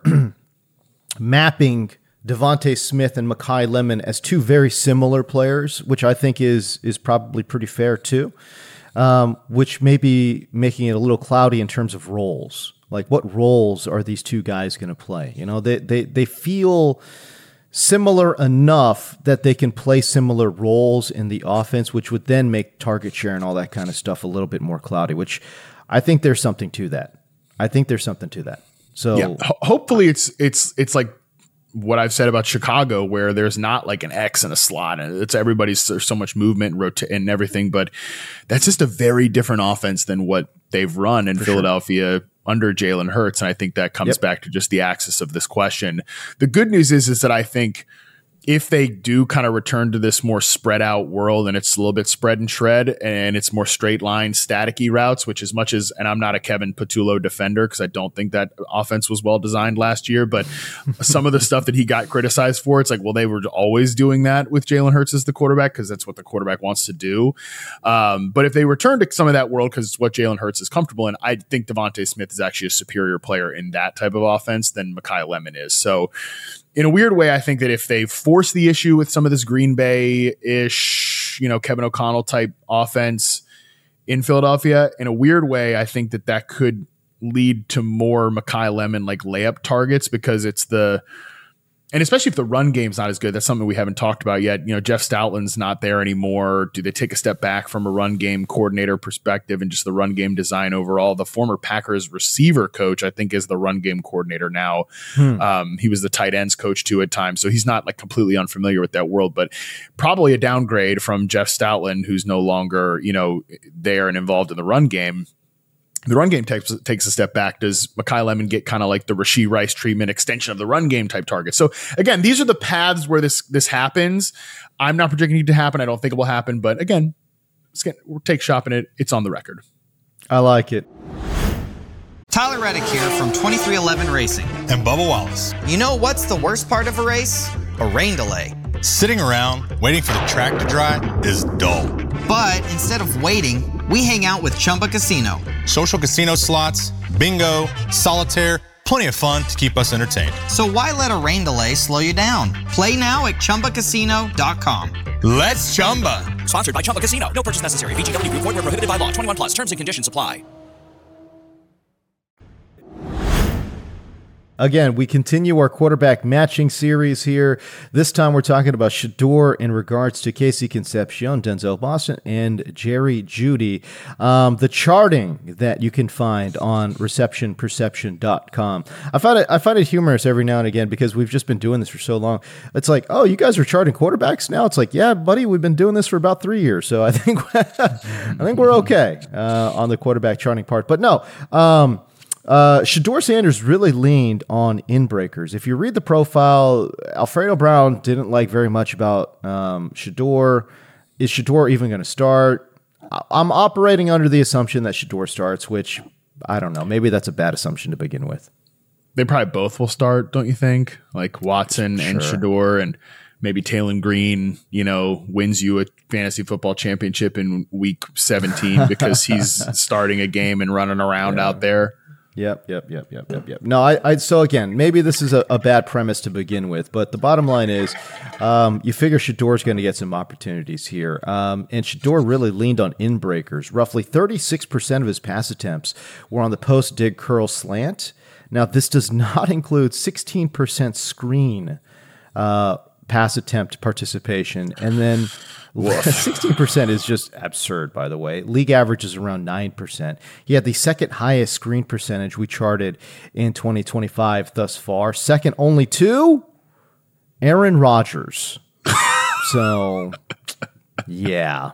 mapping Devontae Smith and Makai Lemon as two very similar players, which I think is is probably pretty fair too, um, which may be making it a little cloudy in terms of roles. Like, what roles are these two guys going to play? You know, they, they, they feel similar enough that they can play similar roles in the offense, which would then make target share and all that kind of stuff a little bit more cloudy, which I think there's something to that. I think there's something to that. So yeah, ho- hopefully it's it's it's like what I've said about Chicago, where there's not like an X in a slot and it's everybody's, there's so much movement and rota- and everything, but that's just a very different offense than what they've run in For Philadelphia sure. under Jalen Hurts. And I think that comes yep. back to just the axis of this question. The good news is, is that I think if they do kind of return to this more spread out world and it's a little bit spread and shred and it's more straight line staticky routes, which as much as, and I'm not a Kevin Patullo defender because I don't think that offense was well designed last year, but some of the stuff that he got criticized for, it's like, well, they were always doing that with Jalen Hurts as the quarterback because that's what the quarterback wants to do. Um, but if they return to some of that world because it's what Jalen Hurts is comfortable in, I think Devontae Smith is actually a superior player in that type of offense than Makai Lemon is. So in a weird way, I think that if they force the issue with some of this Green Bay-ish, you know, Kevin O'Connell type offense in Philadelphia, in a weird way, I think that that could lead to more Mekhi Lemon like layup targets, because it's the, and especially if the run game's not as good, that's something we haven't talked about yet. You know, Jeff Stoutland's not there anymore. Do they take a step back from a run game coordinator perspective and just the run game design overall? The former Packers receiver coach, I think, is the run game coordinator now. Hmm. Um, he was the tight ends coach too at times, so he's not like completely unfamiliar with that world, but probably a downgrade from Jeff Stoutland, who's no longer, you know, there and involved in the run game. The run game takes takes a step back. Does Mekhi Lemon get kind of like the Rashee Rice treatment, extension of the run game type target? So again, these are the paths where this this happens. I'm not predicting it to happen. I don't think it will happen. But again, let's get, we'll take shop in it. It's on the record. I like it. Tyler Reddick here from twenty-three eleven Racing. And Bubba Wallace. You know what's the worst part of a race? A rain delay. Sitting around waiting for the track to dry is dull. But instead of waiting, we hang out with Chumba Casino. Social casino slots, bingo, solitaire, plenty of fun to keep us entertained. So why let a rain delay slow you down? Play now at Chumba Casino dot com. Let's Chumba. Sponsored by Chumba Casino. No purchase necessary. V G W Group. Void where prohibited by law. twenty-one plus. Terms and conditions apply. Again, we continue our quarterback matching series here. This time we're talking about Shedeur in regards to Casey Concepcion, Denzel Boston, and Jerry Jeudy. Um, the charting that you can find on reception perception dot com. I find it I find it humorous every now and again, because we've just been doing this for so long. It's like, oh, you guys are charting quarterbacks now? It's like, yeah, buddy, we've been doing this for about three years. So I think I think we're okay uh, on the quarterback charting part. But no, um, Uh, Shedeur Sanders really leaned on in-breakers. If you read the profile, Alfredo Brown didn't like very much about um, Shedeur. Is Shedeur even going to start? I'm operating under the assumption that Shedeur starts, which I don't know. Maybe that's a bad assumption to begin with. They probably both will start, don't you think? Like Watson sure. and Shedeur, and maybe Taylon Green, you know, wins you a fantasy football championship in week seventeen because he's starting a game and running around yeah. out there. Yep, yep, yep, yep, yep, yep. No, I, I so again, maybe this is a, a bad premise to begin with, but the bottom line is, um, you figure Shedeur's going to get some opportunities here, um, and Shedeur really leaned on in-breakers. Roughly thirty-six percent of his pass attempts were on the post, dig, curl, slant. Now, this does not include sixteen percent screen uh, pass attempt participation, and then sixteen percent is just absurd, by the way. League average is around nine percent. He had the second highest screen percentage we charted in twenty twenty-five thus far. Second only to Aaron Rodgers. So, yeah.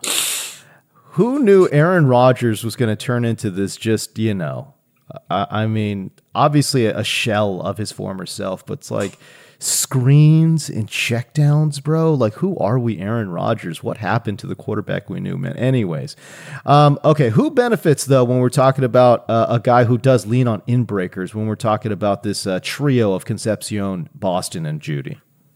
Who knew Aaron Rodgers was going to turn into this just, you know, I, I mean, obviously a, a shell of his former self, but it's like, screens and checkdowns, bro. Like, who are we, Aaron Rodgers? What happened to the quarterback we knew, man? Anyways, um, okay, who benefits, though, when we're talking about uh, a guy who does lean on in-breakers, when we're talking about this uh, trio of Concepcion, Boston, and Jeudy?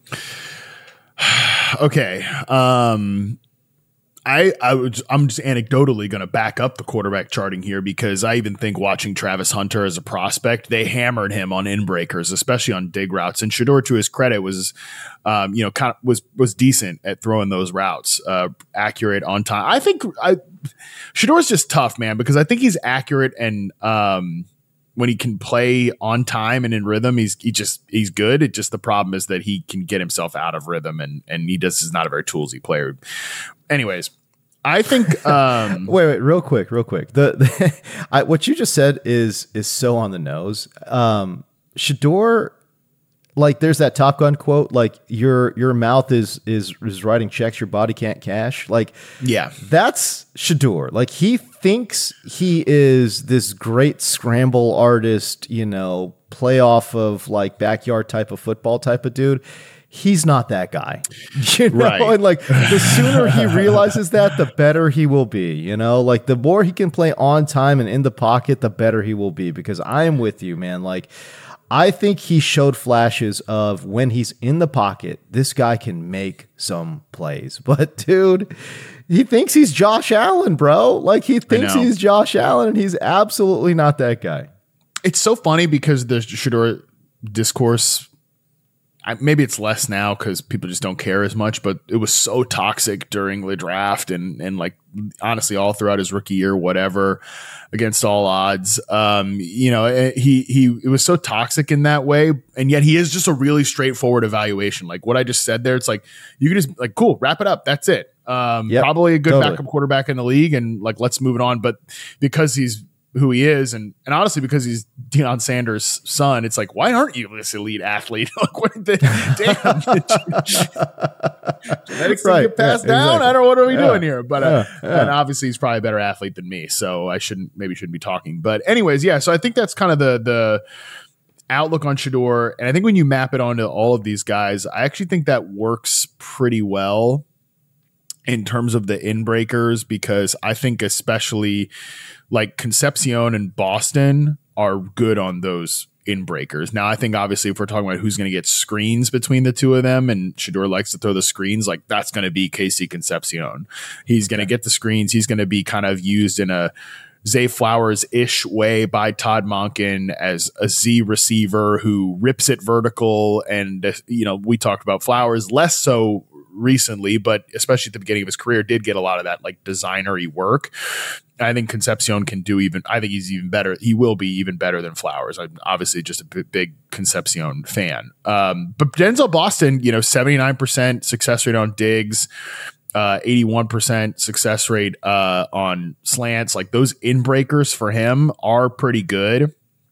Okay. Um, I, I would, I'm just anecdotally going to back up the quarterback charting here, because I even think watching Travis Hunter as a prospect, they hammered him on in-breakers, especially on dig routes. And Shedeur, to his credit, was, um, you know, kind of was was decent at throwing those routes, uh, accurate, on time. I think I, Shedeur's just tough, man, because I think he's accurate, and um, when he can play on time and in rhythm, he's he just he's good. It just the problem is that he can get himself out of rhythm, and and he does is not a very toolsy player. Anyways, I think. Um, wait, wait, real quick, real quick. The, the I, what you just said is is so on the nose. Um, Shedeur, like, there's that Top Gun quote, like your your mouth is is is writing checks your body can't cash. Like, yeah, that's Shedeur. Like, he thinks he is this great scramble artist, you know, play off of like backyard type of football type of dude. He's not that guy, you know, right. And like, the sooner he realizes that, the better he will be, you know, like the more he can play on time and in the pocket, the better he will be, because I am with you, man. Like, I think he showed flashes of when he's in the pocket, this guy can make some plays, but dude, he thinks he's Josh Allen, bro. Like, he thinks he's Josh Allen, and he's absolutely not that guy. It's so funny because the Shedeur discourse, I, maybe it's less now because people just don't care as much, but it was so toxic during the draft and, and like honestly all throughout his rookie year, whatever, against all odds. Um, you know, he, he, it was so toxic in that way. And yet he is just a really straightforward evaluation. Like what I just said there, it's like, you can just like, cool, wrap it up. That's it. Um, yep, probably a good totally. backup quarterback in the league. And like, let's move it on. But because he's who he is, and and honestly, because he's Deion Sanders' son, it's like, why aren't you this elite athlete? Like, what the damn? Genetics right. get passed yeah, down. Exactly. I don't know what are we yeah. doing here, but uh, yeah. Yeah. and obviously he's probably a better athlete than me, so I shouldn't maybe shouldn't be talking. But anyways, yeah. So I think that's kind of the the outlook on Shedeur, and I think when you map it onto all of these guys, I actually think that works pretty well in terms of the inbreakers, because I think especially like Concepcion and Boston are good on those inbreakers. Now, I think obviously if we're talking about who's going to get screens between the two of them, and Shedeur likes to throw the screens, like that's going to be Casey Concepcion. He's going to get the screens. He's going to be kind of used in a Zay Flowers-ish way by Todd Monken as a Z receiver who rips it vertical. And, you know, we talked about Flowers less so recently, but especially at the beginning of his career, did get a lot of that like designery work. I think Concepcion can do even, I think he's even better. He will be even better than Flowers. I'm obviously just a b- big Concepcion fan. Um, but Denzel Boston, you know, seventy-nine percent success rate on digs, uh, eighty-one percent success rate uh, on slants. Like those inbreakers for him are pretty good.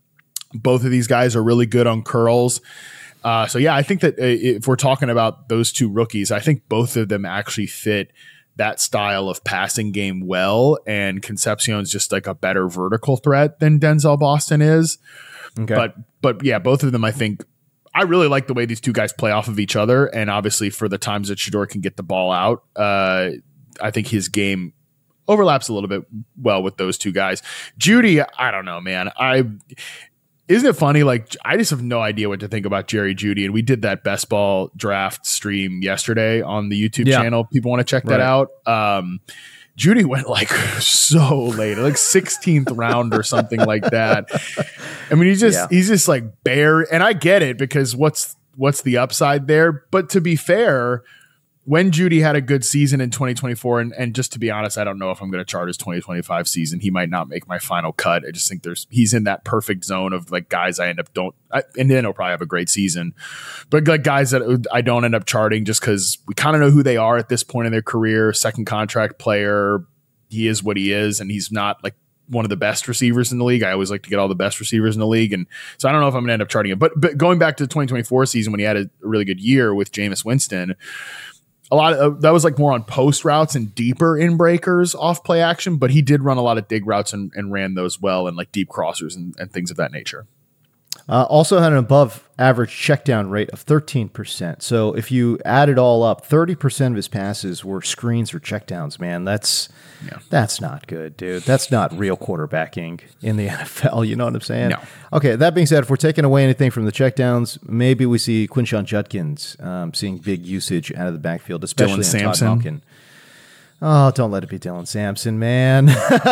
Both of these guys are really good on curls. Uh, so, yeah, I think that if we're talking about those two rookies, I think both of them actually fit that style of passing game well. And Concepcion's just like a better vertical threat than Denzel Boston is. Okay. But, but yeah, both of them, I think, I really like the way these two guys play off of each other. And obviously for the times that Shedeur can get the ball out, uh, I think his game overlaps a little bit well with those two guys. Jeudy, I don't know, man. I... Isn't it funny? Like, I just have no idea what to think about Jerry Jeudy. And we did that best ball draft stream yesterday on the YouTube yeah. channel. People want to check right. that out. Um, Jeudy went like so late, like sixteenth round or something like that. I mean, he's just, yeah. he's just like bare. And I get it, because what's, what's the upside there? But to be fair, when Jeudy had a good season in twenty twenty-four, and, and just to be honest, I don't know if I'm going to chart his twenty twenty-five season. He might not make my final cut. I just think there's he's in that perfect zone of like guys I end up don't, I, and then he'll probably have a great season, but like guys that I don't end up charting just because we kind of know who they are at this point in their career. Second contract player, he is what he is, and he's not like one of the best receivers in the league. I always like to get all the best receivers in the league, and so I don't know if I'm going to end up charting him. But but going back to the twenty twenty-four season when he had a really good year with Jameis Winston. A lot of uh, that was like more on post routes and deeper in breakers off play action, but he did run a lot of dig routes and, and ran those well, and like deep crossers and, and things of that nature. Uh, also had an above average checkdown rate of thirteen percent. So if you add it all up, thirty percent of his passes were screens or checkdowns, man. That's yeah. that's not good, dude. That's not real quarterbacking in the N F L. You know what I'm saying? No. Okay, that being said, if we're taking away anything from the checkdowns, maybe we see Quinshon Judkins um, seeing big usage out of the backfield, especially Dylan in Todd Sampson. Monken. Oh, don't let it be Dylan Sampson, man.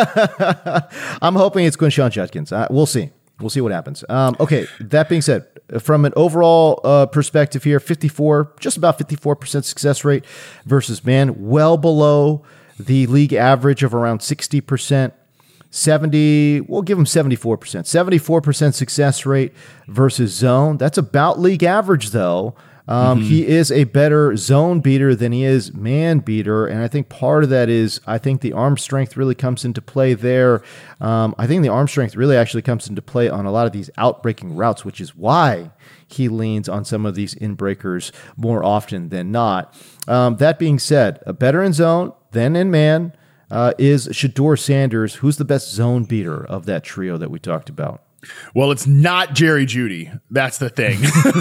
I'm hoping it's Quinshon Judkins. Uh, we'll see. We'll see what happens. Um, okay, that being said, from an overall uh, perspective here, fifty-four, just about fifty-four percent success rate versus man, well below the league average of around sixty percent. seventy, we'll give him seventy-four percent. seventy-four percent success rate versus zone. That's about league average, though. Um, mm-hmm. He is a better zone beater than he is man beater, and I think part of that is I think the arm strength really comes into play there. Um, I think the arm strength really actually comes into play on a lot of these outbreaking routes, which is why he leans on some of these inbreakers more often than not. Um, that being said, a better in zone than in man uh, is Shedeur Sanders, who's the best zone beater of that trio that we talked about. Well, it's not Jerry Jeudy. That's the thing.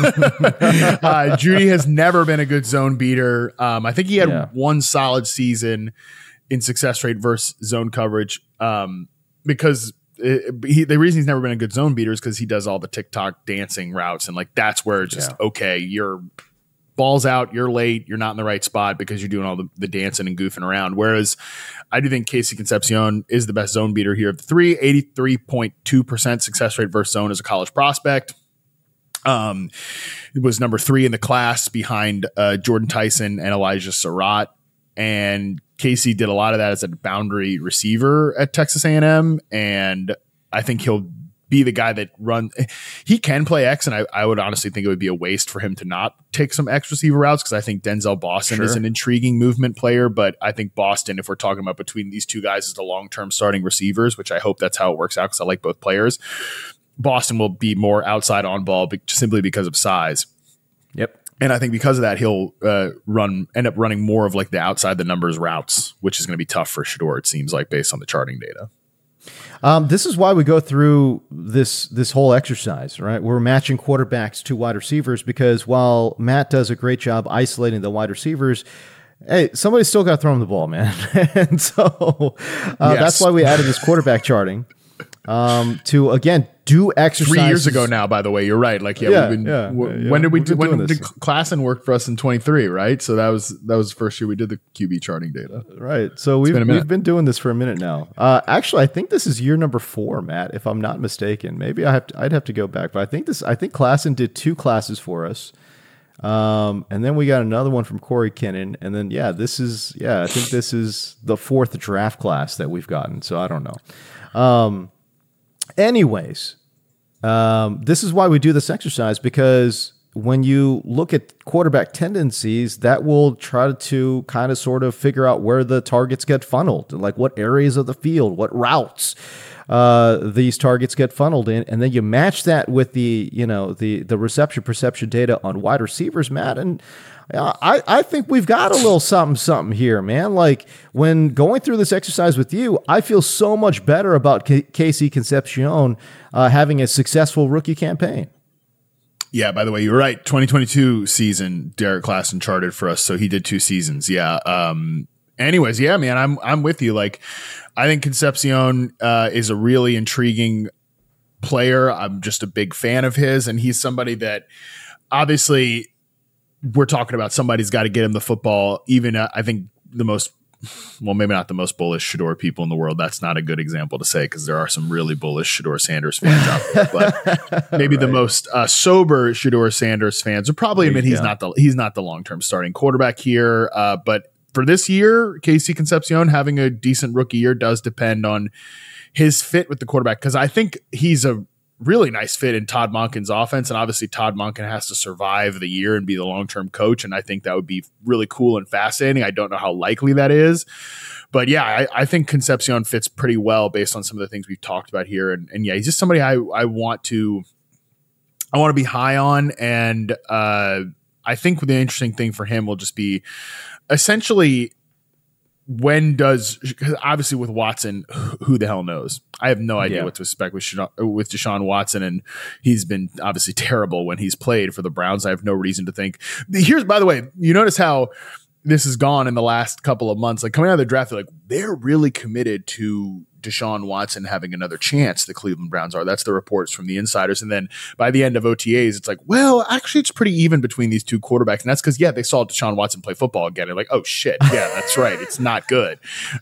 uh, Jeudy has never been a good zone beater. Um, I think he had yeah. one solid season in success rate versus zone coverage um, because it, he, the reason he's never been a good zone beater is because he does all the TikTok dancing routes. And like, that's where it's just, yeah. okay, you're balls out, you're late, you're not in the right spot because you're doing all the, the dancing and goofing around. Whereas I do think Casey Concepcion is the best zone beater here of the three, eighty-three point two percent success rate versus zone as a college prospect. Um, it was number three in the class behind uh, Jordan Tyson and Elijah Surratt. And Casey did a lot of that as a boundary receiver at Texas A and M. And I think he'll be the guy that run. He can play X, and I, I would honestly think it would be a waste for him to not take some X receiver routes, because I think Denzel Boston sure. is an intriguing movement player. But I think Boston, if we're talking about between these two guys as the long-term starting receivers, which I hope that's how it works out because I like both players, Boston will be more outside on ball be- simply because of size. Yep. And I think because of that, he'll uh, run end up running more of like the outside the numbers routes, which is going to be tough for Shedeur, it seems like, based on the charting data. Um, this is why we go through this this whole exercise, right? We're matching quarterbacks to wide receivers, because while Matt does a great job isolating the wide receivers, hey, somebody's still got to throw him the ball, man. And so uh, yes. that's why we added this quarterback charting um, to, again, do exercises. Three years ago now, by the way, you're right. Like, yeah, yeah, we've been, yeah, w- yeah when did we do, when this. did Klassen work for us in twenty-three, right? So that was, that was the first year we did the Q B charting data. Right. So we've, been we've been doing this for a minute now. Uh, actually, I think this is year number four, Matt, if I'm not mistaken. Maybe I have to, I'd have to go back, but I think this, I think Klassen did two classes for us. Um, and then we got another one from Corey Kinnan. And then, yeah, this is, yeah, I think this is the fourth draft class that we've gotten. So I don't know. Um, anyways, um, this is why we do this exercise, because when you look at quarterback tendencies, that will try to kind of sort of figure out where the targets get funneled, like what areas of the field, what routes uh, these targets get funneled in. And then you match that with the, you know, the, the reception perception data on wide receivers, Matt. And I, I think we've got a little something, something here, man. Like when going through this exercise with you, I feel so much better about K- Casey Concepcion uh, having a successful rookie campaign. Yeah, by the way, you're right. twenty twenty-two season, Derek Klassen charted for us, so he did two seasons. Yeah. Um, anyways, yeah, man, I'm I'm with you. Like, I think Concepcion uh, is a really intriguing player. I'm just a big fan of his, and he's somebody that obviously we're talking about. Somebody's got to get him the football. Even uh, I think the most. Well, maybe not the most bullish Shedeur people in the world. That's not a good example to say, because there are some really bullish Shedeur Sanders fans out there. But maybe right. the most uh, sober Shedeur Sanders fans would probably admit he's not the he's not the long term starting quarterback here. Uh, but for this year, Casey Concepcion having a decent rookie year does depend on his fit with the quarterback, because I think he's a really nice fit in Todd Monken's offense. And obviously Todd Monken has to survive the year and be the long-term coach. And I think that would be really cool and fascinating. I don't know how likely that is, but yeah, I, I think Concepcion fits pretty well based on some of the things we've talked about here. And, and yeah, he's just somebody I, I want to, I want to be high on. And uh, I think the interesting thing for him will just be essentially, when does, because obviously with Watson, who the hell knows? I have no idea yeah. what to expect with Deshaun, with Deshaun Watson, and he's been obviously terrible when he's played for the Browns. I have no reason to think. Here's, by the way, you notice how this has gone in the last couple of months. Like coming out of the draft, they're like they're really committed to Deshaun Watson having another chance. The Cleveland Browns are. That's the reports from the insiders. And then by the end of O T As, it's like, well, actually, it's pretty even between these two quarterbacks. And that's because, yeah, they saw Deshaun Watson play football again. They're like, oh, shit. Yeah, that's right. It's not good.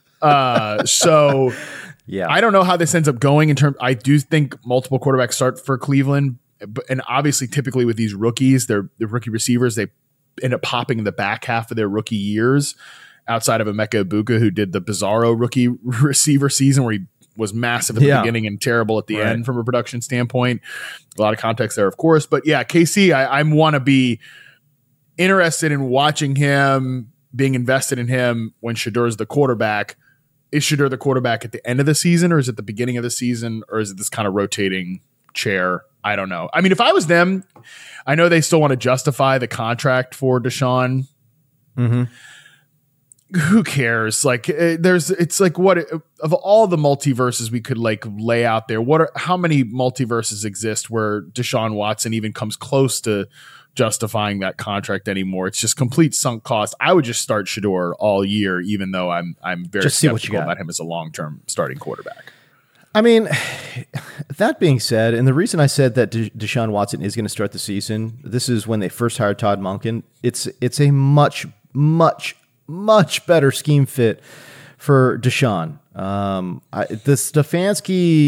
Uh, so yeah, I don't know how this ends up going in terms. I do think multiple quarterbacks start for Cleveland. And obviously, typically with these rookies, they're the rookie receivers, they end up popping in the back half of their rookie years. Outside of Emeka Egbuka, who did the bizarro rookie receiver season where he was massive at the yeah. beginning and terrible at the right. end from a production standpoint. A lot of context there, of course. But yeah, K C, I, I want to be interested in watching him, being invested in him when Shedeur's the quarterback. Is Shedeur the quarterback at the end of the season, or is it the beginning of the season, or is it this kind of rotating chair? I don't know. I mean, if I was them, I know they still want to justify the contract for Deshaun. Mm-hmm. Who cares? Like uh, there's, it's like what of all the multiverses we could like lay out there. What are how many multiverses exist where Deshaun Watson even comes close to justifying that contract anymore? It's just complete sunk cost. I would just start Shedeur all year, even though I'm I'm very just skeptical about him as a long term starting quarterback. I mean, that being said, and the reason I said that De- Deshaun Watson is going to start the season, this is when they first hired Todd Monken. It's it's a much much. much better scheme fit for Deshaun. Um, I, the Stefanski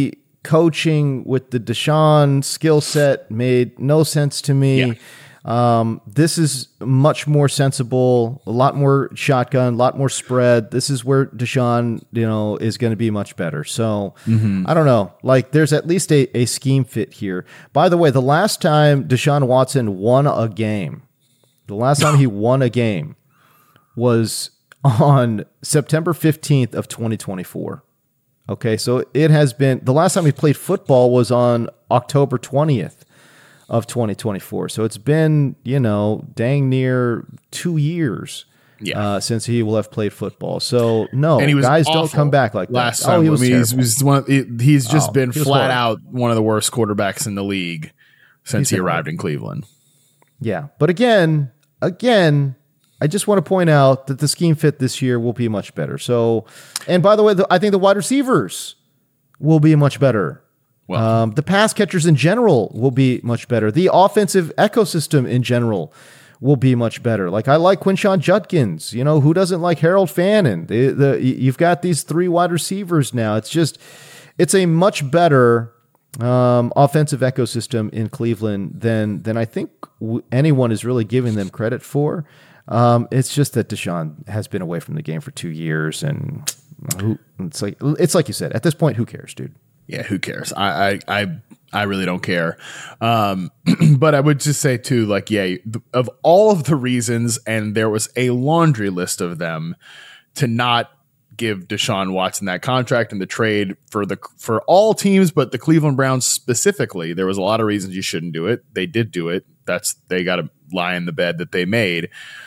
coaching with the Deshaun skill set made no sense to me. Yeah. Um, this is much more sensible, a lot more shotgun, a lot more spread. This is where Deshaun, you know, is going to be much better. So Mm-hmm. I don't know, like there's at least a, a scheme fit here. By the way, the last time Deshaun Watson won a game, the last time he won a game was on September fifteenth of twenty twenty-four. Okay. So it has been, the last time he played football was on October twentieth. Of twenty twenty-four. So it's been, you know, dang near two years Yeah. uh, since he will have played football. So no, And he was guys awful don't come back like last that. time. Oh, he was I mean, he's, terrible. he's, one, he- he's just Oh, been he was flat horrible. out one of the worst quarterbacks in the league since He's he been arrived in Cleveland. Yeah. But again, again, I just want to point out that the scheme fit this year will be much better. So, and by the way, the, I think the wide receivers will be much better. Well, Um, the pass catchers in general will be much better. The offensive ecosystem in general will be much better. Like I like Quinshon Judkins. You know, who doesn't like Harold Fannin? The, the, you've got these three wide receivers now. It's just, it's a much better um, offensive ecosystem in Cleveland than than I think w- anyone is really giving them credit for. Um, it's just that Deshaun has been away from the game for two years, and who, it's like it's like you said. At this point, who cares, dude? yeah, who cares? I, I, I, I really don't care. Um, but I would just say too, like, yeah, of all of the reasons, and there was a laundry list of them to not give Deshaun Watson that contract and the trade for the for all teams, but the Cleveland Browns specifically. There was a lot of reasons you shouldn't do it. They did do it. That's they got to lie in the bed that they made.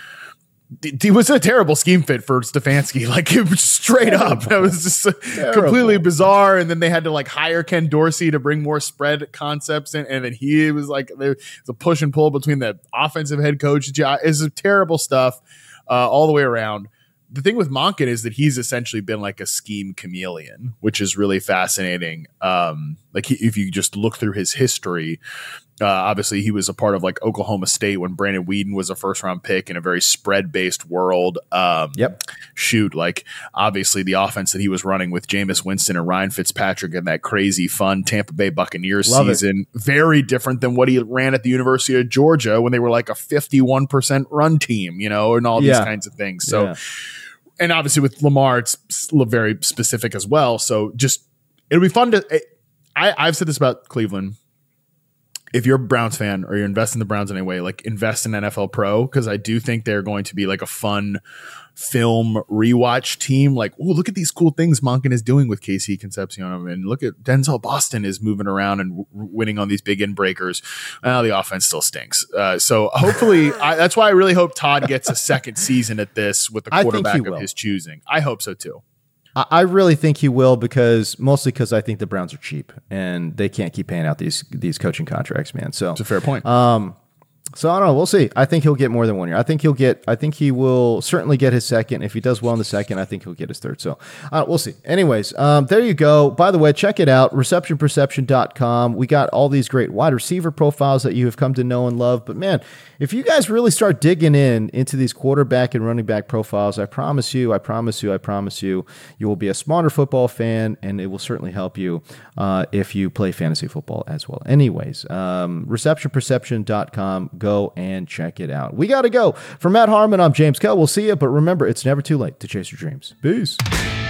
It was a terrible scheme fit for Stefanski. Like it was straight up. It was just completely bizarre. And then they had to like hire Ken Dorsey to bring more spread concepts in. And then he was like, there was a push and pull between the offensive head coach. It's terrible stuff uh, all the way around. The thing with Monken is that he's essentially been like a scheme chameleon, which is really fascinating. Um, like he, if you just look through his history, uh, obviously he was a part of like Oklahoma State when Brandon Weeden was a first round pick in a very spread based world. Um, yep. Shoot, like obviously the offense that he was running with Jameis Winston and Ryan Fitzpatrick and that crazy fun Tampa Bay Buccaneers Love season, it. Very different than what he ran at the University of Georgia when they were like a fifty-one percent run team, you know, and all yeah. these kinds of things. So. Yeah. And obviously with Lamar, it's very specific as well. So just, it'll be fun to, I, I've said this about Cleveland. If you're a Browns fan or you're investing in the Browns in any way, like invest in N F L Pro, because I do think they're going to be like a fun film rewatch team. Like, oh, look at these cool things Monken is doing with K C Concepcion, and look at Denzel Boston is moving around and w- winning on these big in breakers. Uh, the offense still stinks. Uh, so hopefully, I, that's why I really hope Todd gets a second season at this with the quarterback of his choosing. I hope so too. I really think he will, because mostly because I think the Browns are cheap and they can't keep paying out these these coaching contracts, man. So it's a fair point. Um, so I don't know. We'll see. I think he'll get more than one year. I think he'll get. I think he will certainly get his second. If he does well in the second, I think he'll get his third. So uh, we'll see. Anyways, um, there you go. By the way, check it out. reception perception dot com. We got all these great wide receiver profiles that you have come to know and love. But man, if you guys really start digging in into these quarterback and running back profiles, I promise you, I promise you, I promise you, you will be a smarter football fan, and it will certainly help you uh, if you play fantasy football as well. Anyways, um, reception perception dot com. Go and check it out. We got to go. For Matt Harmon, I'm James Kell. We'll see you, but remember, it's never too late to chase your dreams. Peace.